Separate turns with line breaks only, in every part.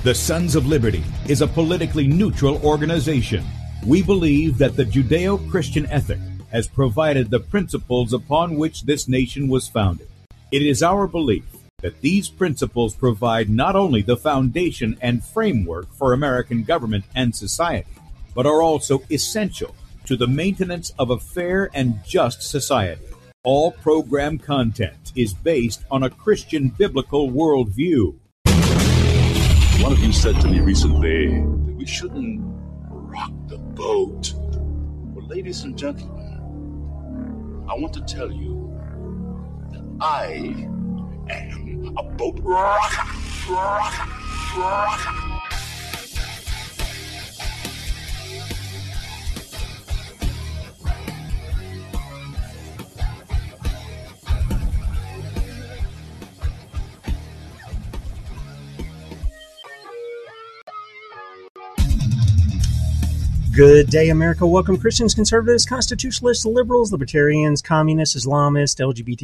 The Sons of Liberty is a politically neutral organization. We believe that the Judeo-Christian ethic has provided the principles upon which this nation was founded. It is our belief that these principles provide not only the foundation and framework for American government and society, but are also essential to the maintenance of a fair and just society. All program content is based on a Christian biblical worldview.
One of you said to me recently that we shouldn't rock the boat. Well, ladies and gentlemen, I want to tell you that I am a boat rocker.
Good day, America. Welcome, Christians, conservatives, constitutionalists, liberals, libertarians, communists, Islamists,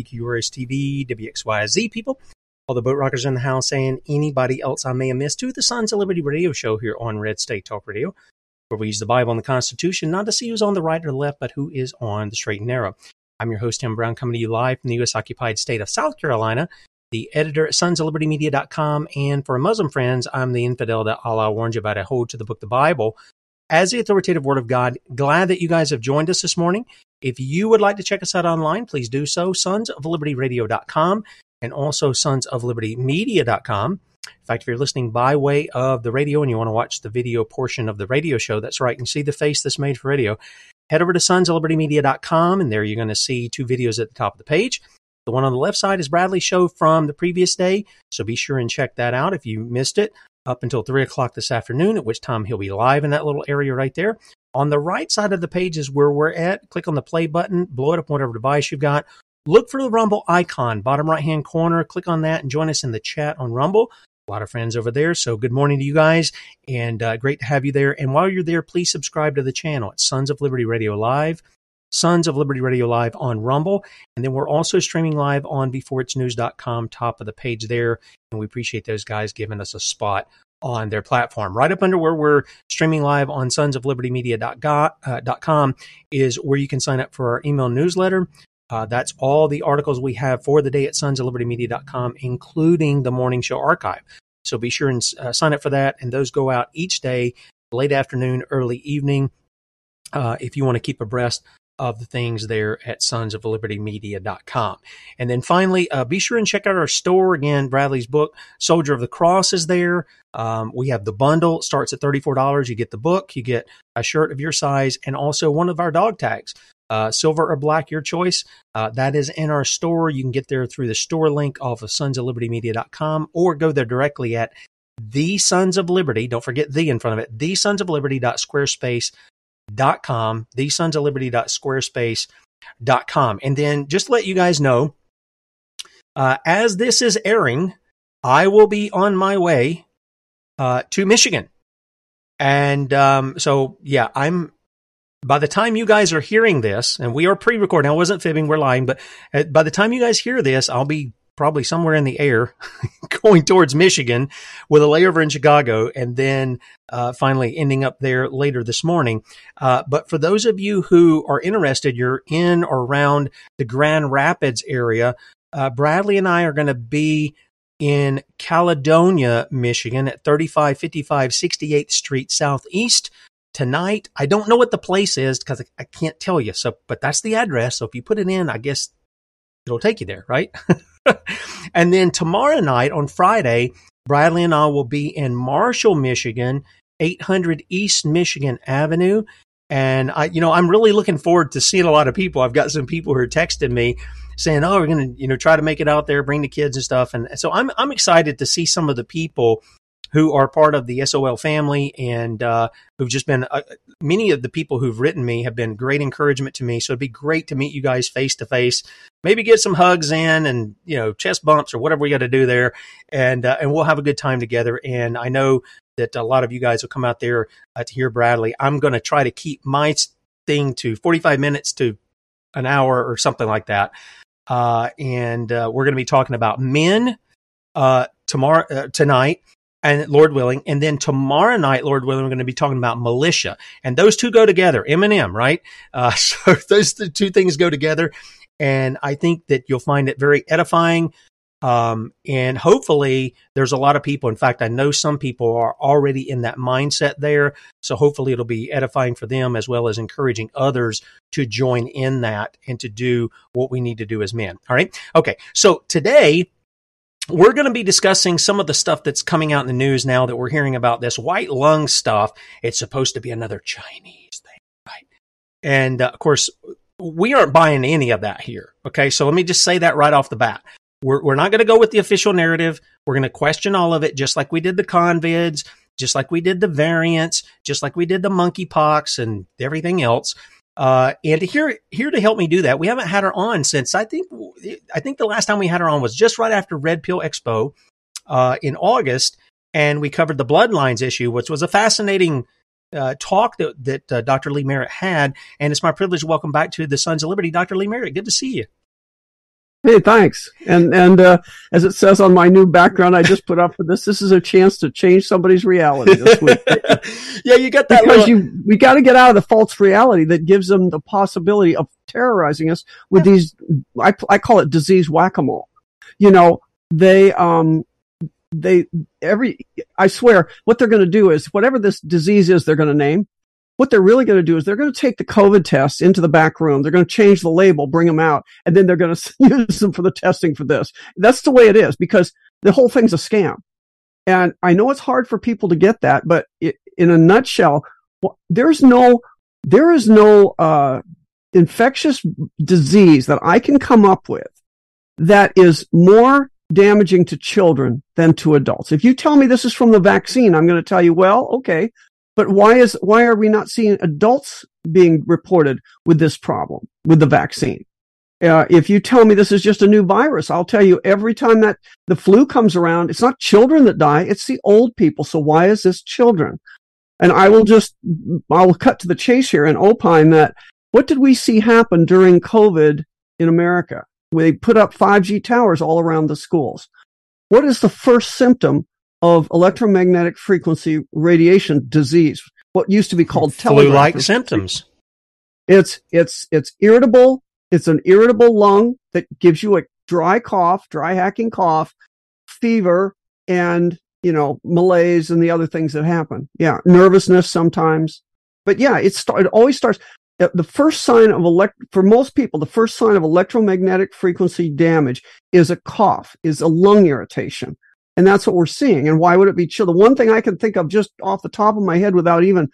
LGBTQ, WXYZ people, all the boat rockers in the house, and anybody else I may have missed, to the Sons of Liberty radio show here on Red State Talk Radio, where we use the Bible and the Constitution not to see who's on the right or the left, but who is on the straight and narrow. I'm your host, Tim Brown, coming to you live from the U.S.-occupied state of South Carolina, the editor at sonsoflibertymedia.com, and for Muslim friends, I'm the infidel that Allah warned you about. I hold to the book, the Bible, as the authoritative Word of God. Glad that you guys have joined us this morning. If you would like to check us out online, please do so, sonsoflibertyradio.com and also sonsoflibertymedia.com. In fact, if you're listening by way of the radio and you want to watch the video portion of the radio show, that's right, you can see the face that's made for radio. Head over to sonsoflibertymedia.com, and there you're going to see two videos at the top of the page. The one on the left side is Bradley's show from the previous day, so be sure and check that out if you missed it, up until 3 o'clock this afternoon, at which time he'll be live in that little area right there. On the right side of the page is where we're at. Click on the play button, blow it up on whatever device you've got. Look for the Rumble icon, bottom right-hand corner. Click on that and join us in the chat on Rumble. A lot of friends over there, so good morning to you guys, and great to have you there. And while you're there, please subscribe to the channel. It's Sons of Liberty Radio Live, Sons of Liberty Radio Live on Rumble, and then we're also streaming live on beforeitsnews.com, top of the page there, and we appreciate those guys giving us a spot on their platform. Right up under where we're streaming live on sonsoflibertymedia.com is where you can sign up for our email newsletter. That's all the articles we have for the day at sonsoflibertymedia.com, including the morning show archive. So be sure and sign up for that, and those go out each day, late afternoon, early evening, if you want to keep abreast of the things there at sonsoflibertymedia.com. And then finally, be sure and check out our store. Again, Bradley's book, Soldier of the Cross, is there. We have the bundle. It starts at $34. You get the book, you get a shirt of your size, and also one of our dog tags, silver or black, your choice. That is in our store. You can get there through the store link off of sonsoflibertymedia.com, or go there directly at the Sons of Liberty. Don't forget the in front of it. thesonsofliberty.squarespace.com, thesonsofliberty.squarespace.com. And then just to let you guys know, as this is airing, I will be on my way to Michigan. And so, yeah, by the time you guys are hearing this, and we are pre-recording, I wasn't fibbing, we're lying, but by the time you guys hear this, I'll be probably somewhere in the air going towards Michigan with a layover in Chicago, and then finally ending up there later this morning. But for those of you who are interested, you're in or around the Grand Rapids area, Bradley and I are going to be in Caledonia, Michigan at 3555 68th Street Southeast tonight. I don't know what the place is because I can't tell you. So, but that's the address. So if you put it in, I guess it'll take you there, right? And then tomorrow night on Friday, Bradley and I will be in Marshall, Michigan, 800 East Michigan Avenue. And I'm really looking forward to seeing a lot of people. I've got some people who are texting me saying, "Oh, we're going to, try to make it out there, bring the kids and stuff." And so I'm excited to see some of the people who are part of the SOL family and who've just been, many of the people who've written me have been great encouragement to me. So it'd be great to meet you guys face to face, maybe get some hugs in and, chest bumps or whatever we got to do there. And we'll have a good time together. And I know that a lot of you guys will come out there to hear Bradley. I'm going to try to keep my thing to 45 minutes to an hour or something like that. And we're going to be talking about men tonight. and Lord willing. And then tomorrow night, Lord willing, we're going to be talking about militia. And those two go together, M&M, right? So those two things go together. And I think that you'll find it very edifying. And hopefully there's a lot of people. In fact, I know some people are already in that mindset there. So hopefully it'll be edifying for them as well as encouraging others to join in that and to do what we need to do as men. All right. Okay. So today we're going to be discussing some of the stuff that's coming out in the news now that we're hearing about this white lung stuff. It's supposed to be another Chinese thing, right? And of course, we aren't buying any of that here. Okay. So let me just say that right off the bat. We're not going to go with the official narrative. We're going to question all of it, just like we did the convids, just like we did the variants, just like we did the monkeypox and everything else. And here to help me do that, we haven't had her on since I think the last time we had her on was just right after Red Pill Expo in August, and we covered the bloodlines issue, which was a fascinating talk that Dr. Lee Merritt had. And it's my privilege to welcome back to the Sons of Liberty, Dr. Lee Merritt. Good to see you.
Hey, thanks. And as it says on my new background I just put up for this is a chance to change somebody's reality this week.
Yeah, you got that.
Because we got to get out of the false reality that gives them the possibility of terrorizing us with these, I call it disease whack-a-mole. You know, I swear what they're going to do is whatever this disease is they're going to name, what they're really going to do is they're going to take the COVID tests into the back room. They're going to change the label, bring them out, and then they're going to use them for the testing for this. That's the way it is because the whole thing's a scam. And I know it's hard for people to get that, but in a nutshell, there is no infectious disease that I can come up with that is more damaging to children than to adults. If you tell me this is from the vaccine, I'm going to tell you, well, okay. But why are we not seeing adults being reported with this problem, with the vaccine? If you tell me this is just a new virus, I'll tell you every time that the flu comes around, it's not children that die, it's the old people. So why is this children? And I will cut to the chase here and opine that what did we see happen during COVID in America? They put up 5G towers all around the schools. What is the first symptom of electromagnetic frequency radiation disease? What used to be called
flu-like symptoms.
It's irritable. It's an irritable lung that gives you a dry hacking cough, fever, and, malaise and the other things that happen. Yeah. Nervousness sometimes. But yeah, it always starts. The first sign of for most people, the first sign of electromagnetic frequency damage is a cough, is a lung irritation. And that's what we're seeing. And why would it be chill? The one thing I can think of just off the top of my head without even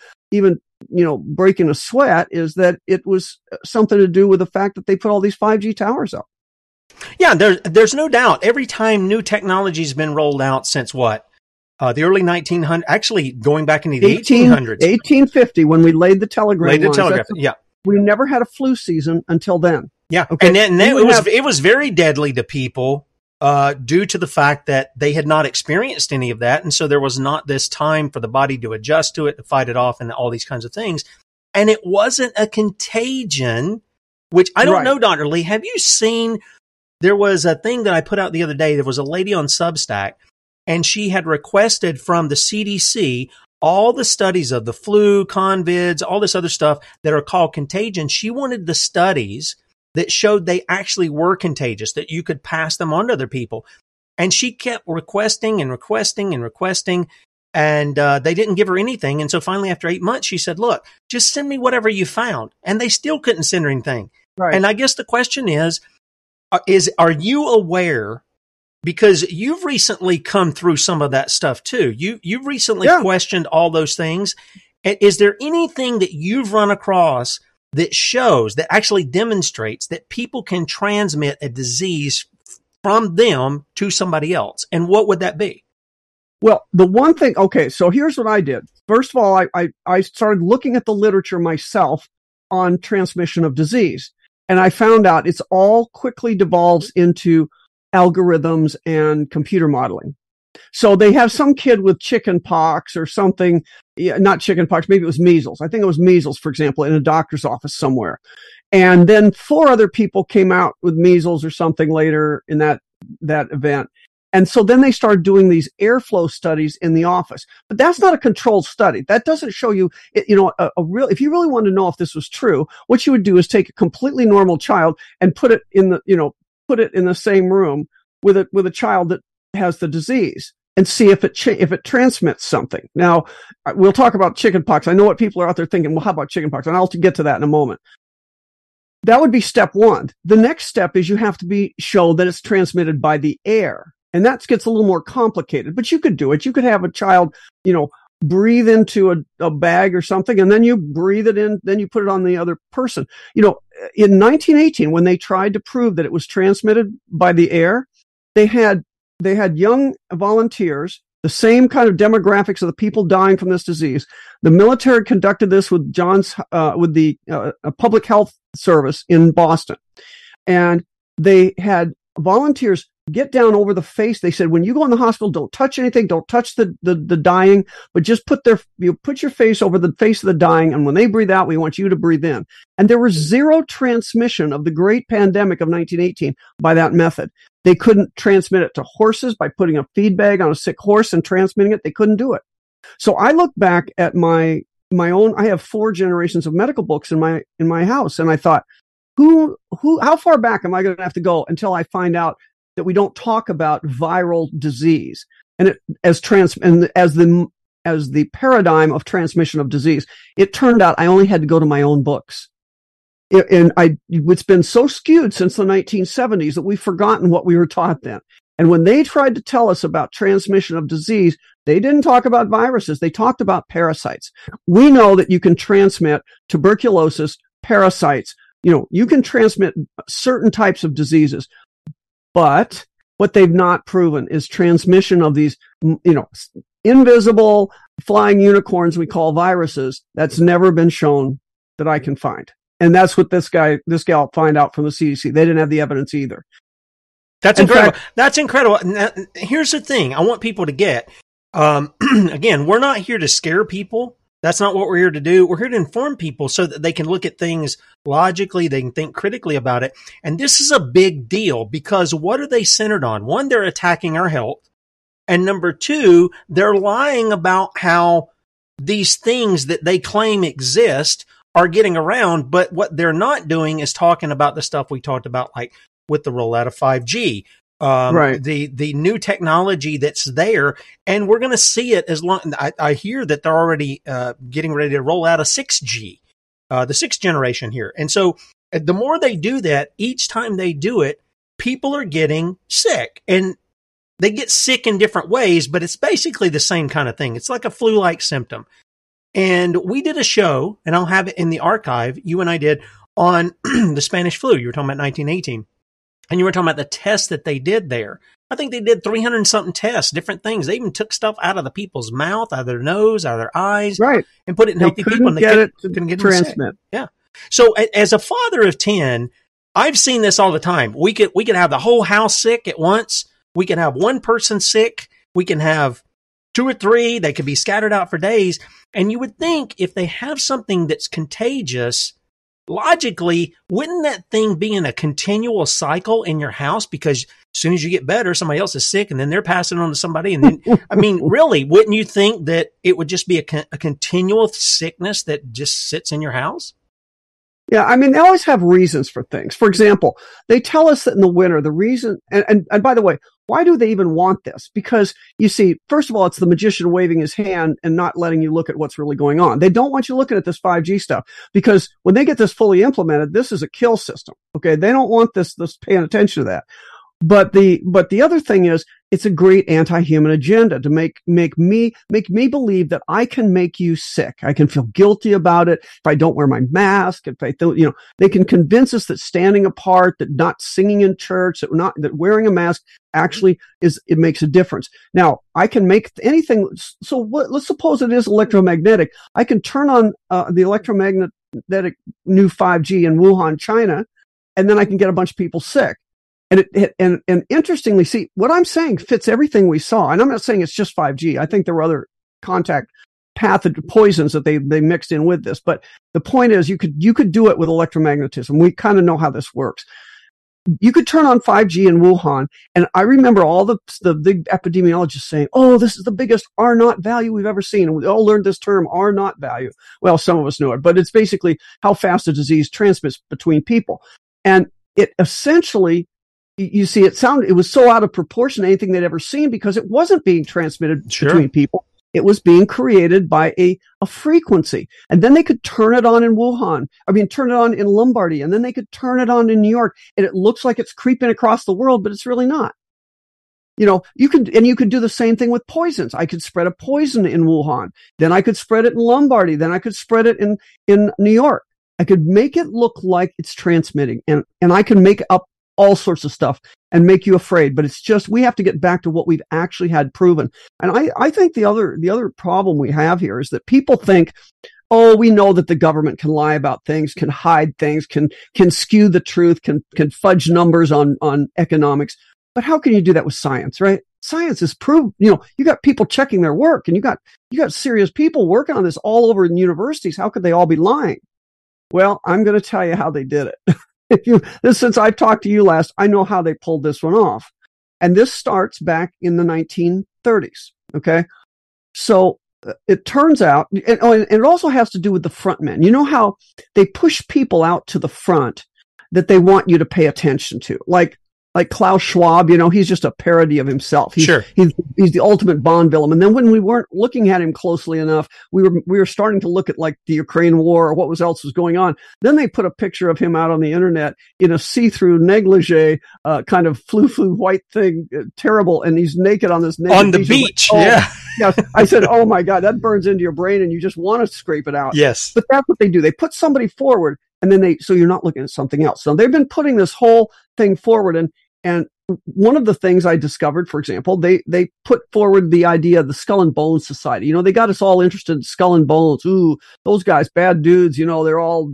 breaking a sweat is that it was something to do with the fact that they put all these 5G towers up.
Yeah, there's no doubt. Every time new technology's been rolled out since what? The early 1900s, actually going back into the 1800s.
1850 when we laid the telegraph.
Yeah.
We never had a flu season until then.
Yeah. Okay. And then it was very deadly to people. Due to the fact that they had not experienced any of that. And so there was not this time for the body to adjust to it, to fight it off, and all these kinds of things. And it wasn't a contagion, which I don't know, Dr. Lee. Have you seen, there was a thing that I put out the other day. There was a lady on Substack, and she had requested from the CDC all the studies of the flu, convids, all this other stuff that are called contagion. She wanted the studies that showed they actually were contagious, that you could pass them on to other people. And she kept requesting, and they didn't give her anything. And so finally, after 8 months, she said, look, just send me whatever you found. And they still couldn't send her anything. Right. And I guess the question is, are you aware, because you've recently come through some of that stuff too. You've recently questioned all those things. Is there anything that you've run across that shows, that actually demonstrates that people can transmit a disease from them to somebody else? And what would that be?
Well, the one thing, okay, so here's what I did. First of all, I started looking at the literature myself on transmission of disease. And I found out it's all quickly devolves into algorithms and computer modeling. So they have some kid with chicken pox or something, not chicken pox, maybe it was measles. I think it was measles, for example, in a doctor's office somewhere. And then 4 other people came out with measles or something later in that event. And so then they started doing these airflow studies in the office. But that's not a controlled study. That doesn't show you, if you really want to know if this was true, what you would do is take a completely normal child and put it in the same room with a child that has the disease and see if it transmits something. Now, we'll talk about chickenpox. I know what people are out there thinking, well, how about chickenpox? And I'll get to that in a moment. That would be step one. The next step is you have to show that it's transmitted by the air. And that gets a little more complicated, but you could do it. You could have a child, breathe into a bag or something, and then you breathe it in, then you put it on the other person. In 1918, when they tried to prove that it was transmitted by the air, they had young volunteers, the same kind of demographics of the people dying from this disease. The military conducted this with the public health service in Boston. And they had volunteers get down over the face. They said, when you go in the hospital, don't touch anything, don't touch the dying, but just put your face over the face of the dying. And when they breathe out, we want you to breathe in. And there was zero transmission of the great pandemic of 1918 by that method. They couldn't transmit it to horses by putting a feed bag on a sick horse and transmitting it. They couldn't do it. So I look back at my own, I have 4 generations of medical books in my house. And I thought, how far back am I going to have to go until I find out that we don't talk about viral disease and as the paradigm of transmission of disease? It turned out I only had to go to my own books. It's been so skewed since the 1970s that we've forgotten what we were taught then. And when they tried to tell us about transmission of disease, they didn't talk about viruses. They talked about parasites. We know that you can transmit tuberculosis, parasites. You can transmit certain types of diseases. But what they've not proven is transmission of these, invisible flying unicorns we call viruses. That's never been shown that I can find. And that's what this gal find out from the CDC. They didn't have the evidence either.
That's incredible. That's incredible. Now, here's the thing I want people to get. Again, we're not here to scare people. That's not what we're here to do. We're here to inform people so that they can look at things logically. They can think critically about it. And this is a big deal because what are they centered on? One, they're attacking our health. And number 2, they're lying about how these things that they claim exist are getting around. But what they're not doing is talking about the stuff we talked about, like with the rollout of 5G. Right. The new technology that's there, and we're going to see it as long. I hear that they're already getting ready to roll out a 6G, the 6th generation here. And so the more they do that, each time they do it, people are getting sick, and they get sick in different ways, but it's basically the same kind of thing. It's like a flu-like symptom. And we did a show, and I'll have it in the archive, you and I did, on the Spanish flu. You were talking about 1918. And you were talking about the tests that they did there. I think they did 300 and something tests, different things. They even took stuff out of the people's mouth, out of their nose, out of their eyes,
right,
and put it in healthy people. And they couldn't get transmit. Yeah. So as a father of 10, I've seen this all the time. We could have the whole house sick at once. We can have one person sick. We can have 2 or 3. They could be scattered out for days. And you would think if they have something that's contagious, logically, wouldn't that thing be in a continual cycle in your house? Because as soon as you get better, somebody else is sick and then they're passing it on to somebody. And then, I mean, really, wouldn't you think that it would just be a continual sickness that just sits in your house?
Yeah, I mean, they always have reasons for things. For example, they tell us that in the winter, the reason, and by the way, why do they even want this? Because you see, first of all, it's the magician waving his hand and not letting you look at what's really going on. They don't want you looking at this 5G stuff because when they get this fully implemented, this is a kill system. Okay. They don't want this paying attention to that. But the other thing is, it's a great anti-human agenda to make me believe that I can make you sick. I can feel guilty about it if I don't wear my mask. If they can convince us that standing apart, that not singing in church, that wearing a mask actually it makes a difference. Now, I can make anything. So let's suppose it is electromagnetic. I can turn on the electromagnetic new 5G in Wuhan, China, and then I can get a bunch of people sick. And interestingly, see, what I'm saying fits everything we saw. And I'm not saying it's just 5G. I think there were other contact pathogen poisons that they mixed in with this. But the point is, you could do it with electromagnetism. We kind of know how this works. you could turn on 5G in Wuhan, and I remember all the big epidemiologists saying, "Oh, this is the biggest R naught value we've ever seen." And we all learned this term, R naught value. Well, some of us knew it, but it's basically how fast a disease transmits between people. And it essentially, you see, it was so out of proportion to anything they'd ever seen because it wasn't being transmitted between people. It was being created by a frequency. And then they could turn it on in Wuhan. Turn it on in Lombardy. And then they could turn it on in New York. And it looks like it's creeping across the world, but it's really not. You could do the same thing with poisons. I could spread a poison in Wuhan. Then I could spread it in Lombardy. Then I could spread it in New York. I could make it look like it's transmitting. And I can make up all sorts of stuff and make you afraid. But it's just, we have to get back to what we've actually had proven. And I think the other problem we have here is that people think, oh, we know that the government can lie about things, can hide things, can skew the truth, can fudge numbers on economics. But how can you do that with science, right? Science is proved, you got people checking their work, and you got serious people working on this all over in universities. How could they all be lying? Well, I'm going to tell you how they did it. Since I talked to you last, I know how they pulled this one off. And this starts back in the 1930s. Okay. So it turns out, and it also has to do with the front men. You know how they push people out to the front that they want you to pay attention to, like Klaus Schwab, he's just a parody of himself. He's the ultimate Bond villain. And then when we weren't looking at him closely enough, we were starting to look at like the Ukraine war or what else was going on. Then they put a picture of him out on the internet in a see-through negligee, kind of flu white thing, terrible. And he's naked on this
on the beach.
Like, yeah. I said, oh my God, that burns into your brain and you just want to scrape it out.
Yes.
But that's what they do. They put somebody forward and then so you're not looking at something else. So they've been putting this whole thing forward. And one of the things I discovered, for example, they put forward the idea of the Skull and Bones Society. They got us all interested in Skull and Bones. Ooh, those guys, bad dudes. They're all,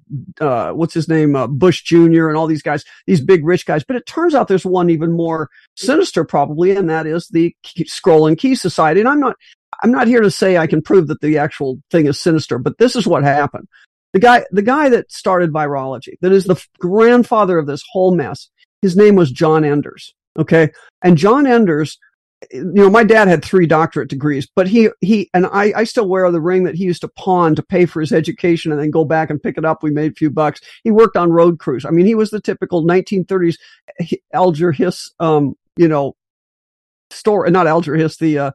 what's his name? Bush Jr. and all these guys, these big rich guys. But it turns out there's one even more sinister probably, and that is the Scroll and Key Society. And I'm not here to say I can prove that the actual thing is sinister, but this is what happened. The guy that started virology, that is the grandfather of this whole mess, his name was John Enders. Okay. And John Enders, my dad had 3 doctorate degrees, but I still wear the ring that he used to pawn to pay for his education and then go back and pick it up. We made a few bucks. He worked on road crews. He was the typical 1930s Alger Hiss, story, not Alger Hiss, the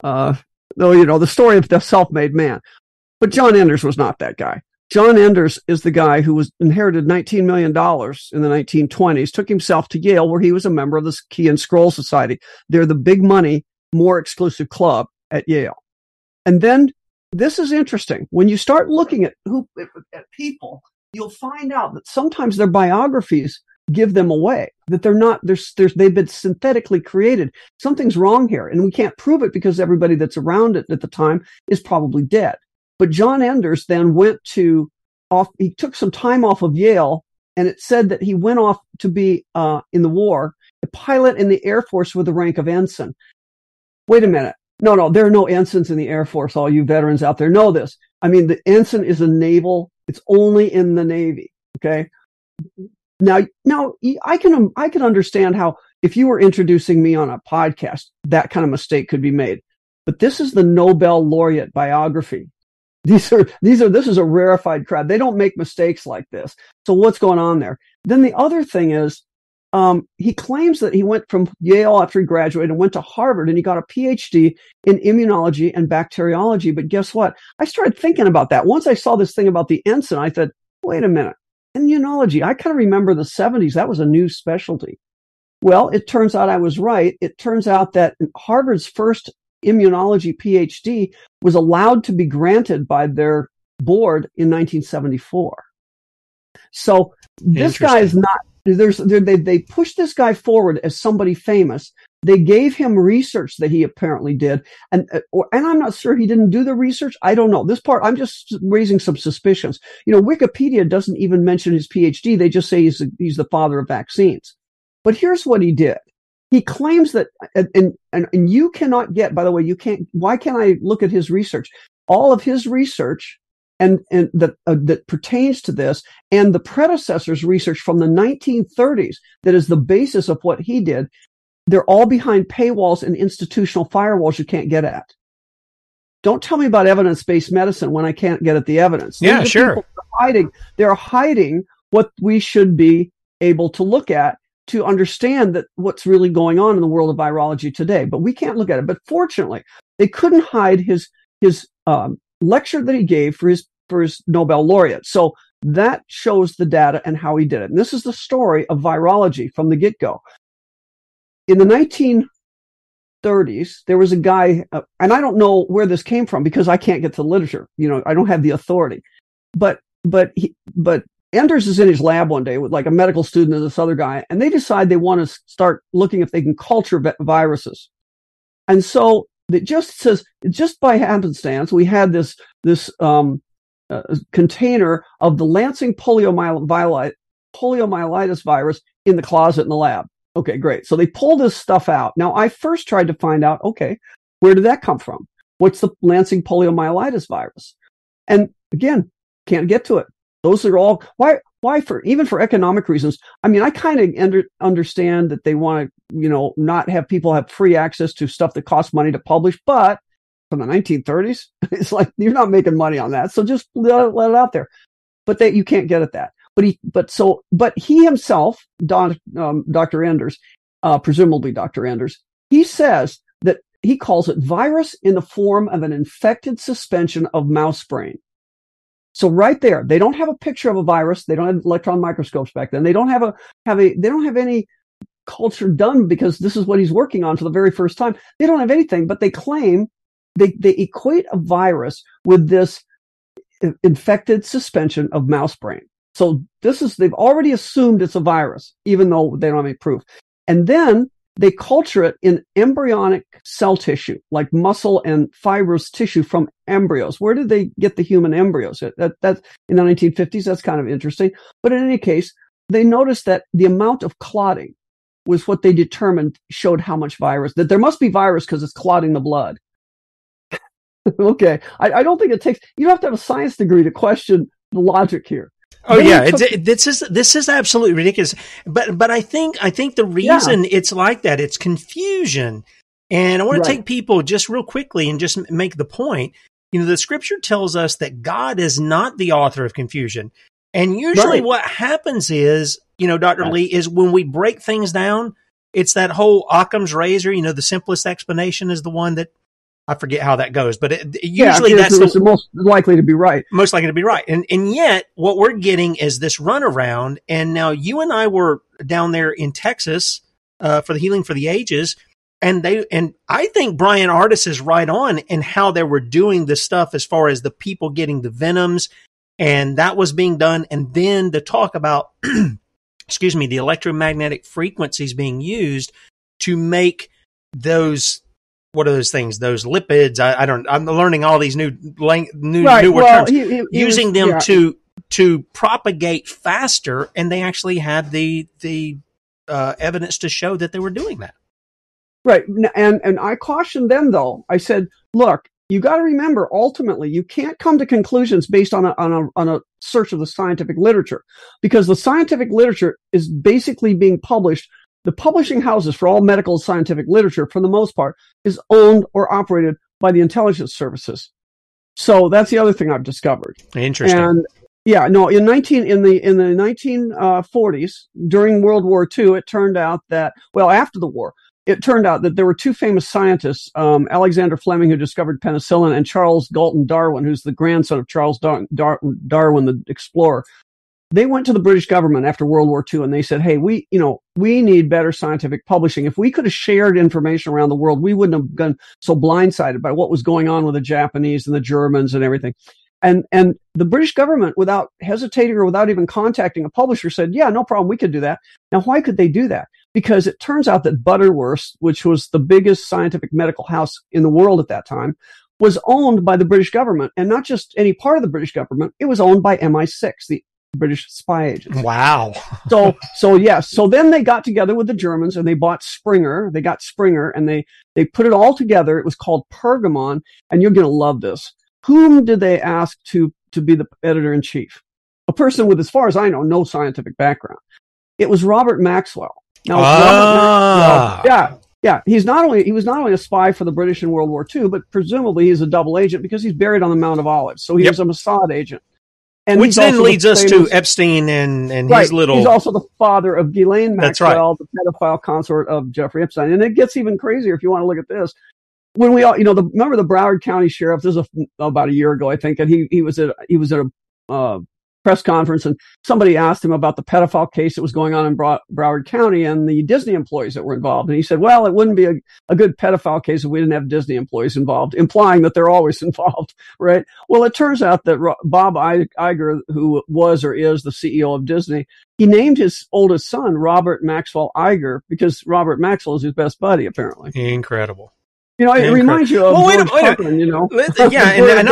story of the self-made man. But John Enders was not that guy. John Enders is the guy who inherited $19 million in the 1920s, took himself to Yale, where he was a member of the Key and Scroll Society. They're the big money, more exclusive club at Yale. And then this is interesting. When you start looking at people, you'll find out that sometimes their biographies give them away, that they've been synthetically created. Something's wrong here, and we can't prove it because everybody that's around it at the time is probably dead. But John Enders then he took some time off of Yale, and it said that he went off to be, in the war, a pilot in the Air Force with the rank of ensign. Wait a minute. No, there are no ensigns in the Air Force. All you veterans out there know this. The ensign is it's only in the Navy. Okay. Now I can understand how if you were introducing me on a podcast, that kind of mistake could be made. But this is the Nobel laureate biography. This is a rarefied crowd. They don't make mistakes like this. So what's going on there? Then the other thing is, he claims that he went from Yale after he graduated and went to Harvard and he got a PhD in immunology and bacteriology. But guess what? I started thinking about that. Once I saw this thing about the ensign, I said, wait a minute, immunology. I kind of remember the 70s. That was a new specialty. Well, it turns out I was right. It turns out that Harvard's first immunology PhD was allowed to be granted by their board in 1974. So this guy is not, they pushed this guy forward as somebody famous. They gave him research that he apparently did. And I'm not sure he didn't do the research. I don't know. This part, I'm just raising some suspicions. Wikipedia doesn't even mention his PhD. They just say he's the father of vaccines. But here's what he did. He claims that, and you cannot get, by the way, why can't I look at his research? All of his research and that pertains to this, and the predecessor's research from the 1930s that is the basis of what he did, they're all behind paywalls and institutional firewalls you can't get at. Don't tell me about evidence-based medicine when I can't get at the evidence.
Yeah, sure.
They're hiding what we should be able to look at to understand that what's really going on in the world of virology today. But we can't look at it. But fortunately, they couldn't hide his lecture that he gave for his Nobel laureate. So that shows the data and how he did it. And this is the story of virology from the get-go. In the 1930s, there was a guy, and I don't know where this came from because I can't get to the literature. I don't have the authority. But Enders is in his lab one day with like a medical student and this other guy, and they decide they want to start looking if they can culture viruses. And so it just says, just by happenstance, we had this container of the Lansing poliomyelitis virus in the closet in the lab. Okay, great. So they pull this stuff out. Now, I first tried to find out, okay, where did that come from? What's the Lansing poliomyelitis virus? And again, can't get to it. Those are all, why even for economic reasons. I mean, I kind of understand that they want to, not have people have free access to stuff that costs money to publish, but from the 1930s, it's like, you're not making money on that. So just let it out there. But you can't get at that. But he himself, Dr. Enders, presumably Dr. Enders, he says that he calls it virus in the form of an infected suspension of mouse brain. So right there, they don't have a picture of a virus. They don't have electron microscopes back then. They don't have any culture done because this is what he's working on for the very first time. They don't have anything, but they claim they equate a virus with this infected suspension of mouse brain. So they've already assumed it's a virus, even though they don't have any proof. And then they culture it in embryonic cell tissue, like muscle and fibrous tissue from embryos. Where did they get the human embryos? That's in the 1950s. That's kind of interesting. But in any case, they noticed that the amount of clotting was what they determined showed how much virus, that there must be virus because it's clotting the blood. Okay. I don't think you don't have to have a science degree to question the logic here.
Oh yeah, this is absolutely ridiculous. But I think the reason it's like that, it's confusion. And I want to take people just real quickly and just make the point. The scripture tells us that God is not the author of confusion. And usually what happens is, Dr. Lee, is when we break things down, it's that whole Occam's razor, the simplest explanation is the one that, I forget how that goes, but usually that's the
most likely to be right.
Most likely to be right. And yet what we're getting is this runaround. And now you and I were down there in Texas, for the Healing for the Ages. And I think Brian Ardis is right on in how they were doing this stuff as far as the people getting the venoms, and that was being done. And then to talk about, the electromagnetic frequencies being used to make those, what are those things? Those lipids. I'm learning all these new terms, using them to propagate faster. And they actually had the evidence to show that they were doing that.
Right. And I cautioned them though. I said, look, you got to remember, ultimately, you can't come to conclusions based on a search of the scientific literature, because the scientific literature is basically being published. The publishing houses for all medical and scientific literature, for the most part, is owned or operated by the intelligence services. So that's the other thing I've discovered.
Interesting.
And in the 1940s, during World War II, it turned out that, after the war, it turned out that there were two famous scientists, Alexander Fleming, who discovered penicillin, and Charles Galton Darwin, who's the grandson of Charles Darwin, the explorer. They went to the British government after World War II and they said, hey, we need better scientific publishing. If we could have shared information around the world, we wouldn't have been so blindsided by what was going on with the Japanese and the Germans and everything. And the British government, without hesitating or without even contacting a publisher, said, yeah, no problem, we could do that. Now, why could they do that? Because it turns out that Butterworth, which was the biggest scientific medical house in the world at that time, was owned by the British government, and not just any part of the British government. It was owned by MI6, the British spy agents.
Wow.
So then they got together with the Germans and they bought Springer. They got Springer and they put it all together. It was called Pergamon, and you're going to love this. Whom did they ask to to be the editor-in-chief. A person with, as far as I know, no scientific background. It was Robert Maxwell. Now, Robert Maxwell, yeah, he was not only a spy for the British in World War II, but presumably he's a double agent because he's buried on the Mount of Olives. So he was a Mossad agent. And
which then leads us to Epstein and his little...
He's also the father of Ghislaine Maxwell, the pedophile consort of Jeffrey Epstein. And it gets even crazier if you want to look at this. When we all, remember the Broward County sheriff? This was about a year ago, I think, and he was at a press conference, and somebody asked him about the pedophile case that was going on in Broward County and the Disney employees that were involved. And he said, well, it wouldn't be a good pedophile case if we didn't have Disney employees involved, implying that they're always involved, right? Well, it turns out that Bob Iger, who was or is the CEO of Disney, he named his oldest son Robert Maxwell Iger because Robert Maxwell is his best buddy, apparently.
Incredible.
It reminds you of George Carlin,
Yeah, and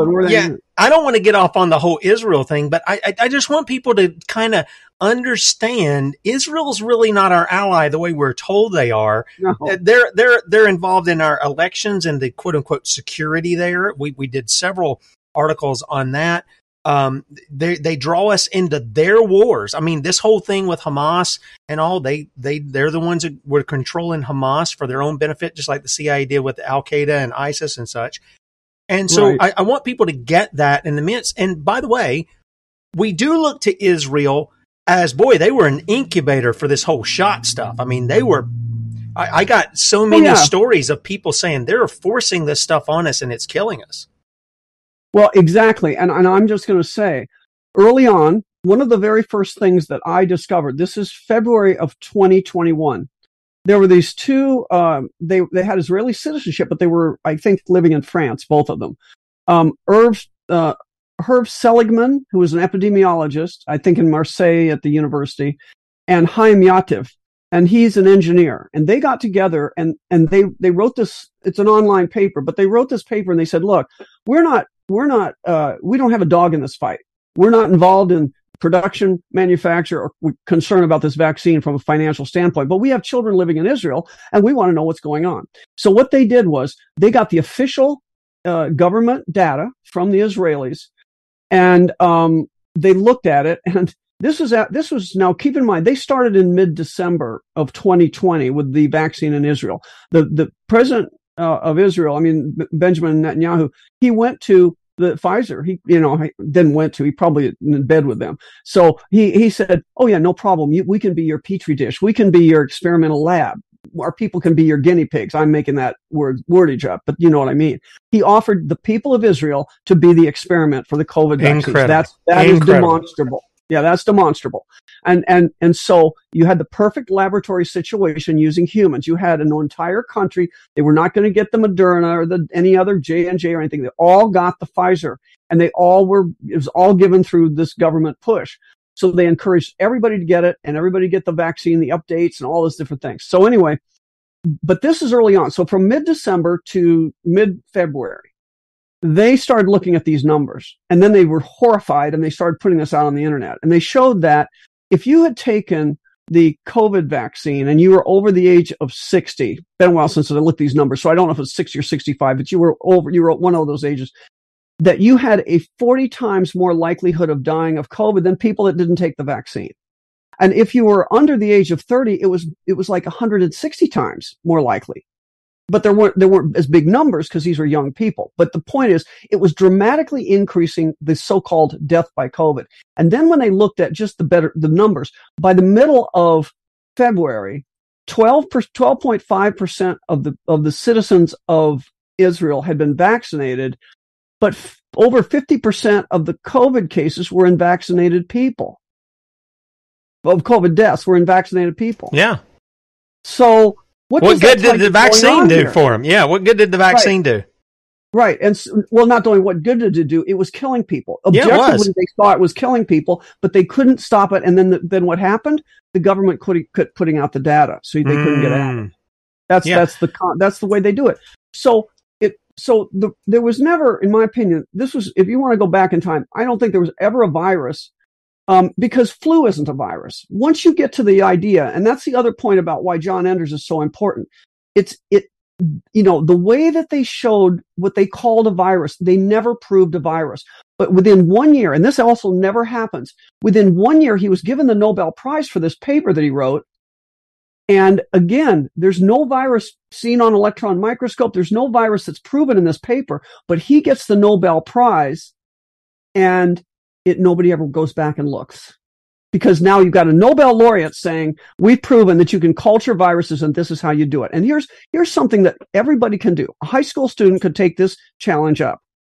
I don't want to get off on the whole Israel thing, but I just want people to kind of understand Israel's really not our ally the way we're told they are.
No.
They're involved in our elections and the quote unquote security there. We did several articles on that. They draw us into their wars. I mean, this whole thing with Hamas and all, they're the ones that were controlling Hamas for their own benefit, just like the CIA did with Al Qaeda and ISIS and such. And so I want people to get that in the midst. And by the way, we do look to Israel as, they were an incubator for this whole shot stuff. I mean, I got so many stories of people saying they're forcing this stuff on us and it's killing us.
Well, exactly. And I'm just going to say, early on, one of the very first things that I discovered, this is February of 2021. There were these two, they had Israeli citizenship, but they were, I think, living in France, both of them. Herb Seligman, who was an epidemiologist, I think in Marseille at the university, and Chaim Yativ, and he's an engineer. And they got together and they wrote this, it's an online paper, but they wrote this paper and they said, look, we don't have a dog in this fight. We're not involved in production, manufacture, or we're concerned about this vaccine from a financial standpoint, but we have children living in Israel and we want to know what's going on. So what they did was they got the official government data from the Israelis and they looked at it. And this was now, keep in mind, they started in mid-December of 2020 with the vaccine in Israel. The president of Israel, Benjamin Netanyahu, he went to the Pfizer. He probably in bed with them. So he said, oh yeah, no problem. We can be your petri dish. We can be your experimental lab. Our people can be your guinea pigs. I'm making that wordage up, but you know what I mean. He offered the people of Israel to be the experiment for the COVID vaccines. That is demonstrable. Yeah, that's demonstrable. And so you had the perfect laboratory situation using humans. You had an entire country. They were not going to get the Moderna or any other J&J or anything. They all got the Pfizer, and it was all given through this government push. So they encouraged everybody to get it and everybody to get the vaccine, the updates and all those different things. So anyway, but this is early on. So from mid-December to mid-February, they started looking at these numbers, and then they were horrified, and they started putting this out on the internet. And they showed that if you had taken the COVID vaccine and you were over the age of 60, been a while since I looked at these numbers, so I don't know if it's 60 or 65, but you were one of those ages, that you had a 40 times more likelihood of dying of COVID than people that didn't take the vaccine. And if you were under the age of 30, it was like 160 times more likely. But there weren't as big numbers because these were young people. But the point is, it was dramatically increasing the so-called death by COVID. And then when they looked at just the numbers, by the middle of February, 12.5% of the citizens of Israel had been vaccinated, but over 50% of the COVID cases were in vaccinated people. Of COVID deaths were in vaccinated people.
Yeah.
So what
good did the vaccine do for them? Yeah, what good did the vaccine do?
Right. And not only what good did it do, it was killing people. Objectively, they saw it was killing people, but they couldn't stop it. And then what happened? The government quit putting out the data, so they couldn't get at it. That's the way they do it. There was never, in my opinion, if you want to go back in time, I don't think there was ever a virus. Because flu isn't a virus. Once you get to the idea, and that's the other point about why John Enders is so important. the way that they showed what they called a virus, they never proved a virus. But within 1 year, and this also never happens, within 1 year, he was given the Nobel Prize for this paper that he wrote. And again, there's no virus seen on electron microscope. There's no virus that's proven in this paper, but he gets the Nobel Prize, and nobody ever goes back and looks. Because now you've got a Nobel laureate saying, we've proven that you can culture viruses and this is how you do it. And here's something that everybody can do. A high school student could take this challenge up.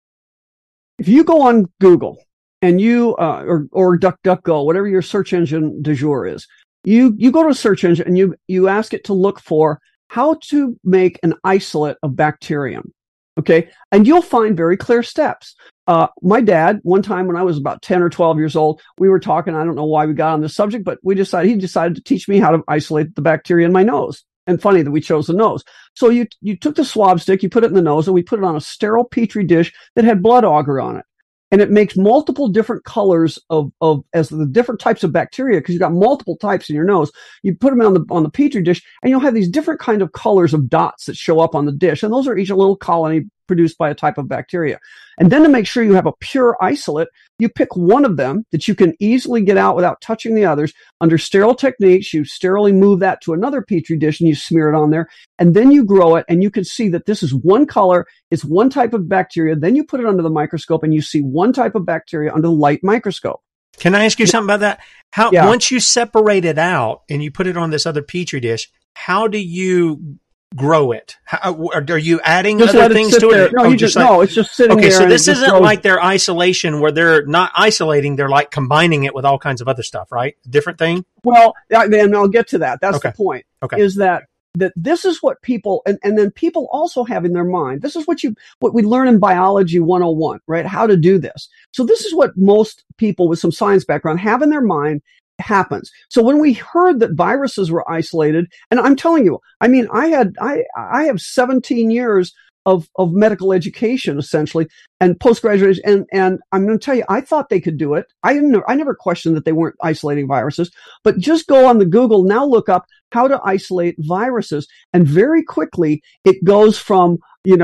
If you go on Google and you, or DuckDuckGo, whatever your search engine du jour is, you go to a search engine and you ask it to look for how to make an isolate of bacterium. Okay. And you'll find very clear steps. My dad, one time when I was about 10 or 12 years old, we were talking, I don't know why we got on this subject, but he decided to teach me how to isolate the bacteria in my nose. And funny that we chose the nose. So you took the swab stick, you put it in the nose, and we put it on a sterile petri dish that had blood agar on it. And it makes multiple different colors as the different types of bacteria, because you've got multiple types in your nose. You put them on the petri dish, and you'll have these different kind of colors of dots that show up on the dish. And those are each a little colony produced by a type of bacteria. And then to make sure you have a pure isolate, you pick one of them that you can easily get out without touching the others. Under sterile techniques, you sterilely move that to another petri dish and you smear it on there. And then you grow it, and you can see that this is one color, it's one type of bacteria. Then you put it under the microscope and you see one type of bacteria under the light microscope.
Can I ask you something about that? Once you separate it out and you put it on this other petri dish, how do you grow it? Are you adding other things to it?
No, it's just sitting there.
Okay, so this isn't like their isolation where they're not isolating, they're like combining it with all kinds of other stuff, right? Different thing?
Well, and I'll get to that. That's
okay.
The point.
Okay.
Is that this is what people, and then people also have in their mind, this is what we learn in biology 101, right? How to do this. So this is what most people with some science background have in their mind happens. So when we heard that viruses were isolated, and I'm telling you, I mean, I have 17 years of medical education essentially and postgraduate, and I'm going to tell you, I thought they could do it. I never questioned that they weren't isolating viruses, but just go on the Google now, look up how to isolate viruses, and very quickly it goes from,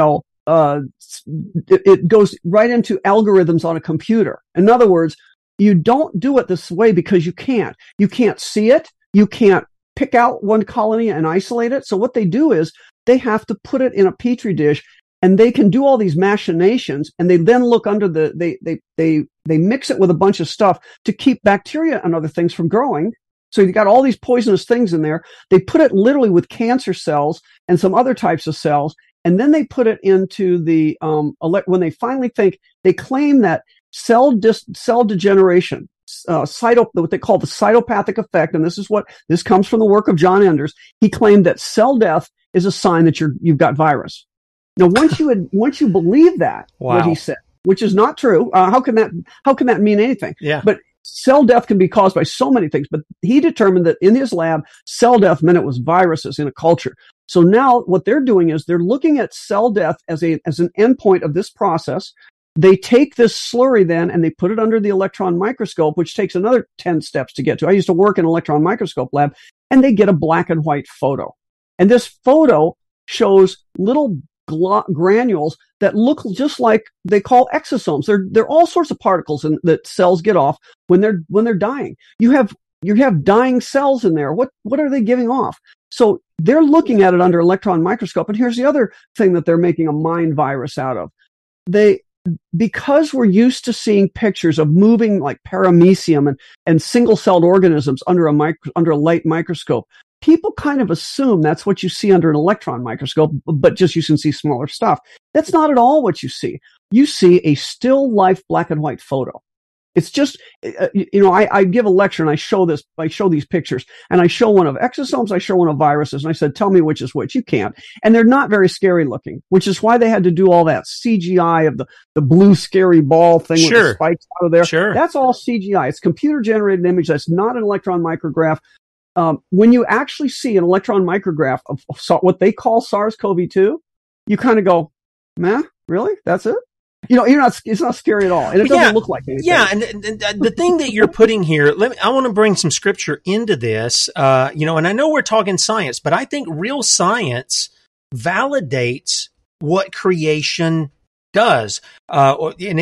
it goes right into algorithms on a computer. In other words, you don't do it this way because you can't. You can't see it. You can't pick out one colony and isolate it. So what they do is they have to put it in a petri dish, and they can do all these machinations, and they then look under they mix it with a bunch of stuff to keep bacteria and other things from growing. So you've got all these poisonous things in there. They put it literally with cancer cells and some other types of cells, and then they put it into the when they finally they claim that cell degeneration, what they call the cytopathic effect, and this comes from the work of John Enders. He claimed that cell death is a sign that you've got virus. Now, once you believe that,
wow.
What he said, which is not true, how can that mean anything?
Yeah.
But cell death can be caused by so many things. But he determined that in his lab, cell death meant it was viruses in a culture. So now what they're doing is they're looking at cell death as an endpoint of this process. They take this slurry then and they put it under the electron microscope, which takes another 10 steps to get to. I used to work in an electron microscope lab, and they get a black and white photo. And this photo shows little granules that look just like they call exosomes. They're all sorts of particles that cells get off when they're dying. You have dying cells in there. What are they giving off? So they're looking at it under electron microscope. And here's the other thing that they're making a mind virus out of. Because we're used to seeing pictures of moving like paramecium and single-celled organisms under a light microscope, people kind of assume that's what you see under an electron microscope, but just you can see smaller stuff. That's not at all what you see. You see a still life black and white photo. It's just, I give a lecture and I show these pictures, and I show one of exosomes, I show one of viruses, and I said, tell me which is which. You can't. And they're not very scary looking, which is why they had to do all that CGI of the blue scary ball thing with the spikes out of there.
Sure.
That's all CGI. It's computer generated image. That's not an electron micrograph. When you actually see an electron micrograph of what they call SARS-CoV-2, you kind of go, man, really? That's it? It's not scary at all. And it doesn't look like anything.
Yeah. And the thing that you're putting here, I want to bring some scripture into this, and I know we're talking science, but I think real science validates what creation does. And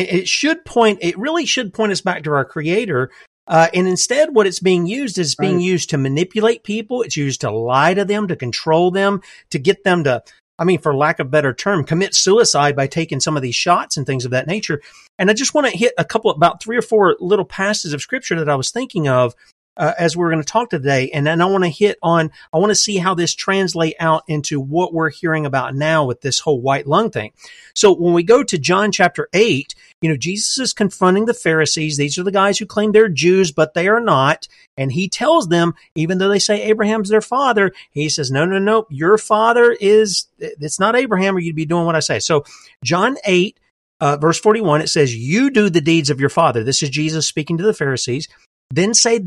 it really should point us back to our Creator. And instead, what it's being used is being used to manipulate people. It's used to lie to them, to control them, to get them to, for lack of a better term, commit suicide by taking some of these shots and things of that nature. And I just want to hit about 3 or 4 little passages of scripture that I was thinking of as we're going to talk today. And then I want to see how this translate out into what we're hearing about now with this whole white lung thing. So when we go to John chapter 8, Jesus is confronting the Pharisees. These are the guys who claim they're Jews, but they are not. And he tells them, even though they say Abraham's their father, he says, no, your father it's not Abraham, or you'd be doing what I say. So John 8, verse 41, it says, you do the deeds of your father. This is Jesus speaking to the Pharisees. Then said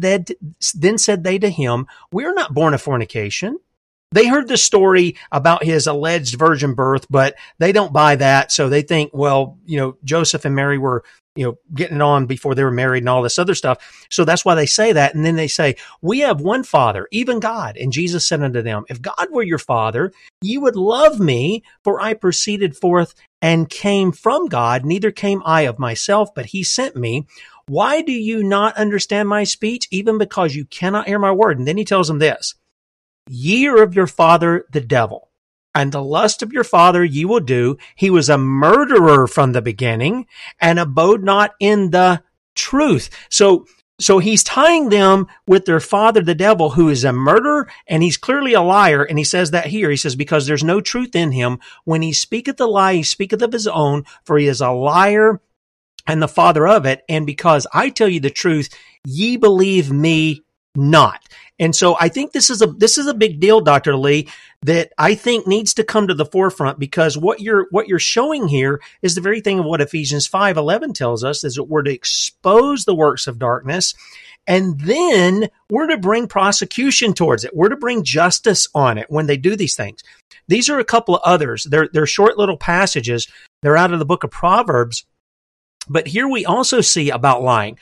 they to him, we are not born of fornication. They heard the story about his alleged virgin birth, but they don't buy that. So they think, Joseph and Mary were, getting it on before they were married and all this other stuff. So that's why they say that. And then they say, we have one Father, even God. And Jesus said unto them, if God were your Father, ye would love me, for I proceeded forth and came from God. Neither came I of myself, but he sent me. Why do you not understand my speech? Even because you cannot hear my word. And then he tells them this, ye are of your father, the devil, and the lust of your father ye will do. He was a murderer from the beginning and abode not in the truth. So he's tying them with their father, the devil, who is a murderer, and he's clearly a liar. And he says that here. He says, because there's no truth in him. When he speaketh a lie, he speaketh of his own, for he is a liar and the father of it. And because I tell you the truth, ye believe me not. And so I think this is a big deal, Dr. Lee, that I think needs to come to the forefront, because what you're showing here is the very thing of what Ephesians 5:11 tells us, is that we're to expose the works of darkness, and then we're to bring prosecution towards it. We're to bring justice on it when they do these things. These are a couple of others. They're short little passages. They're out of the book of Proverbs. But here we also see about lying.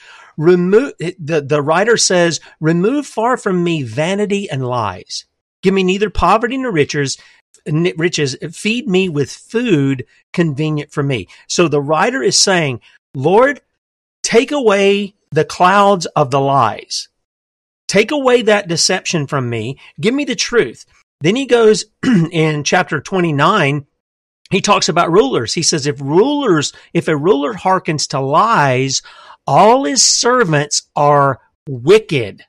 The writer says, remove far from me vanity and lies. Give me neither poverty nor riches. Feed me with food convenient for me. So the writer is saying, Lord, take away the clouds of the lies. Take away that deception from me. Give me the truth. Then he goes in chapter 29, he talks about rulers. He says, if a ruler hearkens to lies, all his servants are wicked.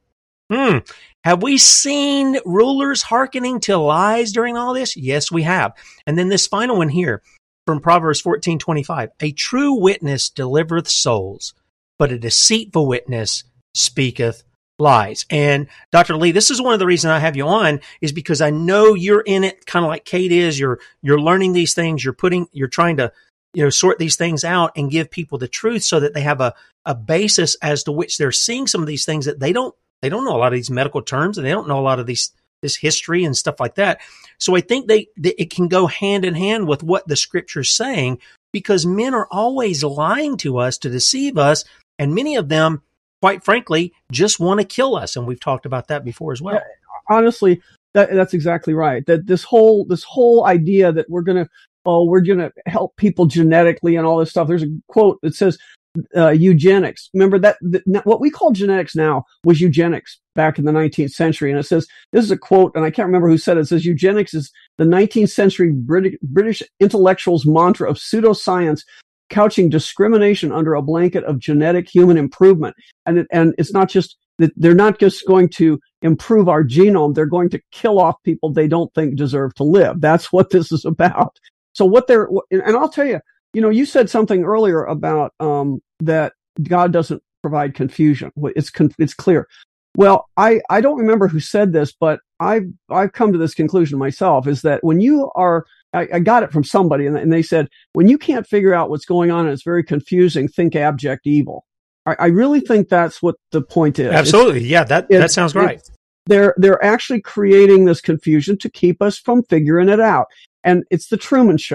Have we seen rulers hearkening to lies during all this? Yes, we have. And then this final one here from Proverbs 14:25. A true witness delivereth souls, but a deceitful witness speaketh lies. And Dr. Lee, this is one of the reasons I have you on, is because I know you're in it kind of like Kate is. You're learning these things. You're trying to, sort these things out and give people the truth so that they have a basis as to which they're seeing some of these things that they don't know a lot of these medical terms, and they don't know a lot of this history and stuff like that. So I think it can go hand in hand with what the scripture's saying, because men are always lying to us to deceive us. And many of them, quite frankly, just want to kill us. And we've talked about that before as well. Yeah,
honestly, that's exactly right. That this whole idea that we're going to help people genetically and all this stuff. There's a quote that says, eugenics. Remember that what we call genetics now was eugenics back in the 19th century. And it says, this is a quote, and I can't remember who said it. It says, eugenics is the 19th century British intellectuals' mantra of pseudoscience, couching discrimination under a blanket of genetic human improvement. And it's not just that they're not just going to improve our genome. They're going to kill off people they don't think deserve to live. That's what this is about. So and I'll tell you, you said something earlier about that God doesn't provide confusion. It's clear. Well, I don't remember who said this, but I've come to this conclusion myself, is that when you are, I got it from somebody, and they said, when you can't figure out what's going on and it's very confusing, think abject evil. I really think that's what the point is.
Absolutely. That sounds right.
They're actually creating this confusion to keep us from figuring it out. And it's the Truman Show.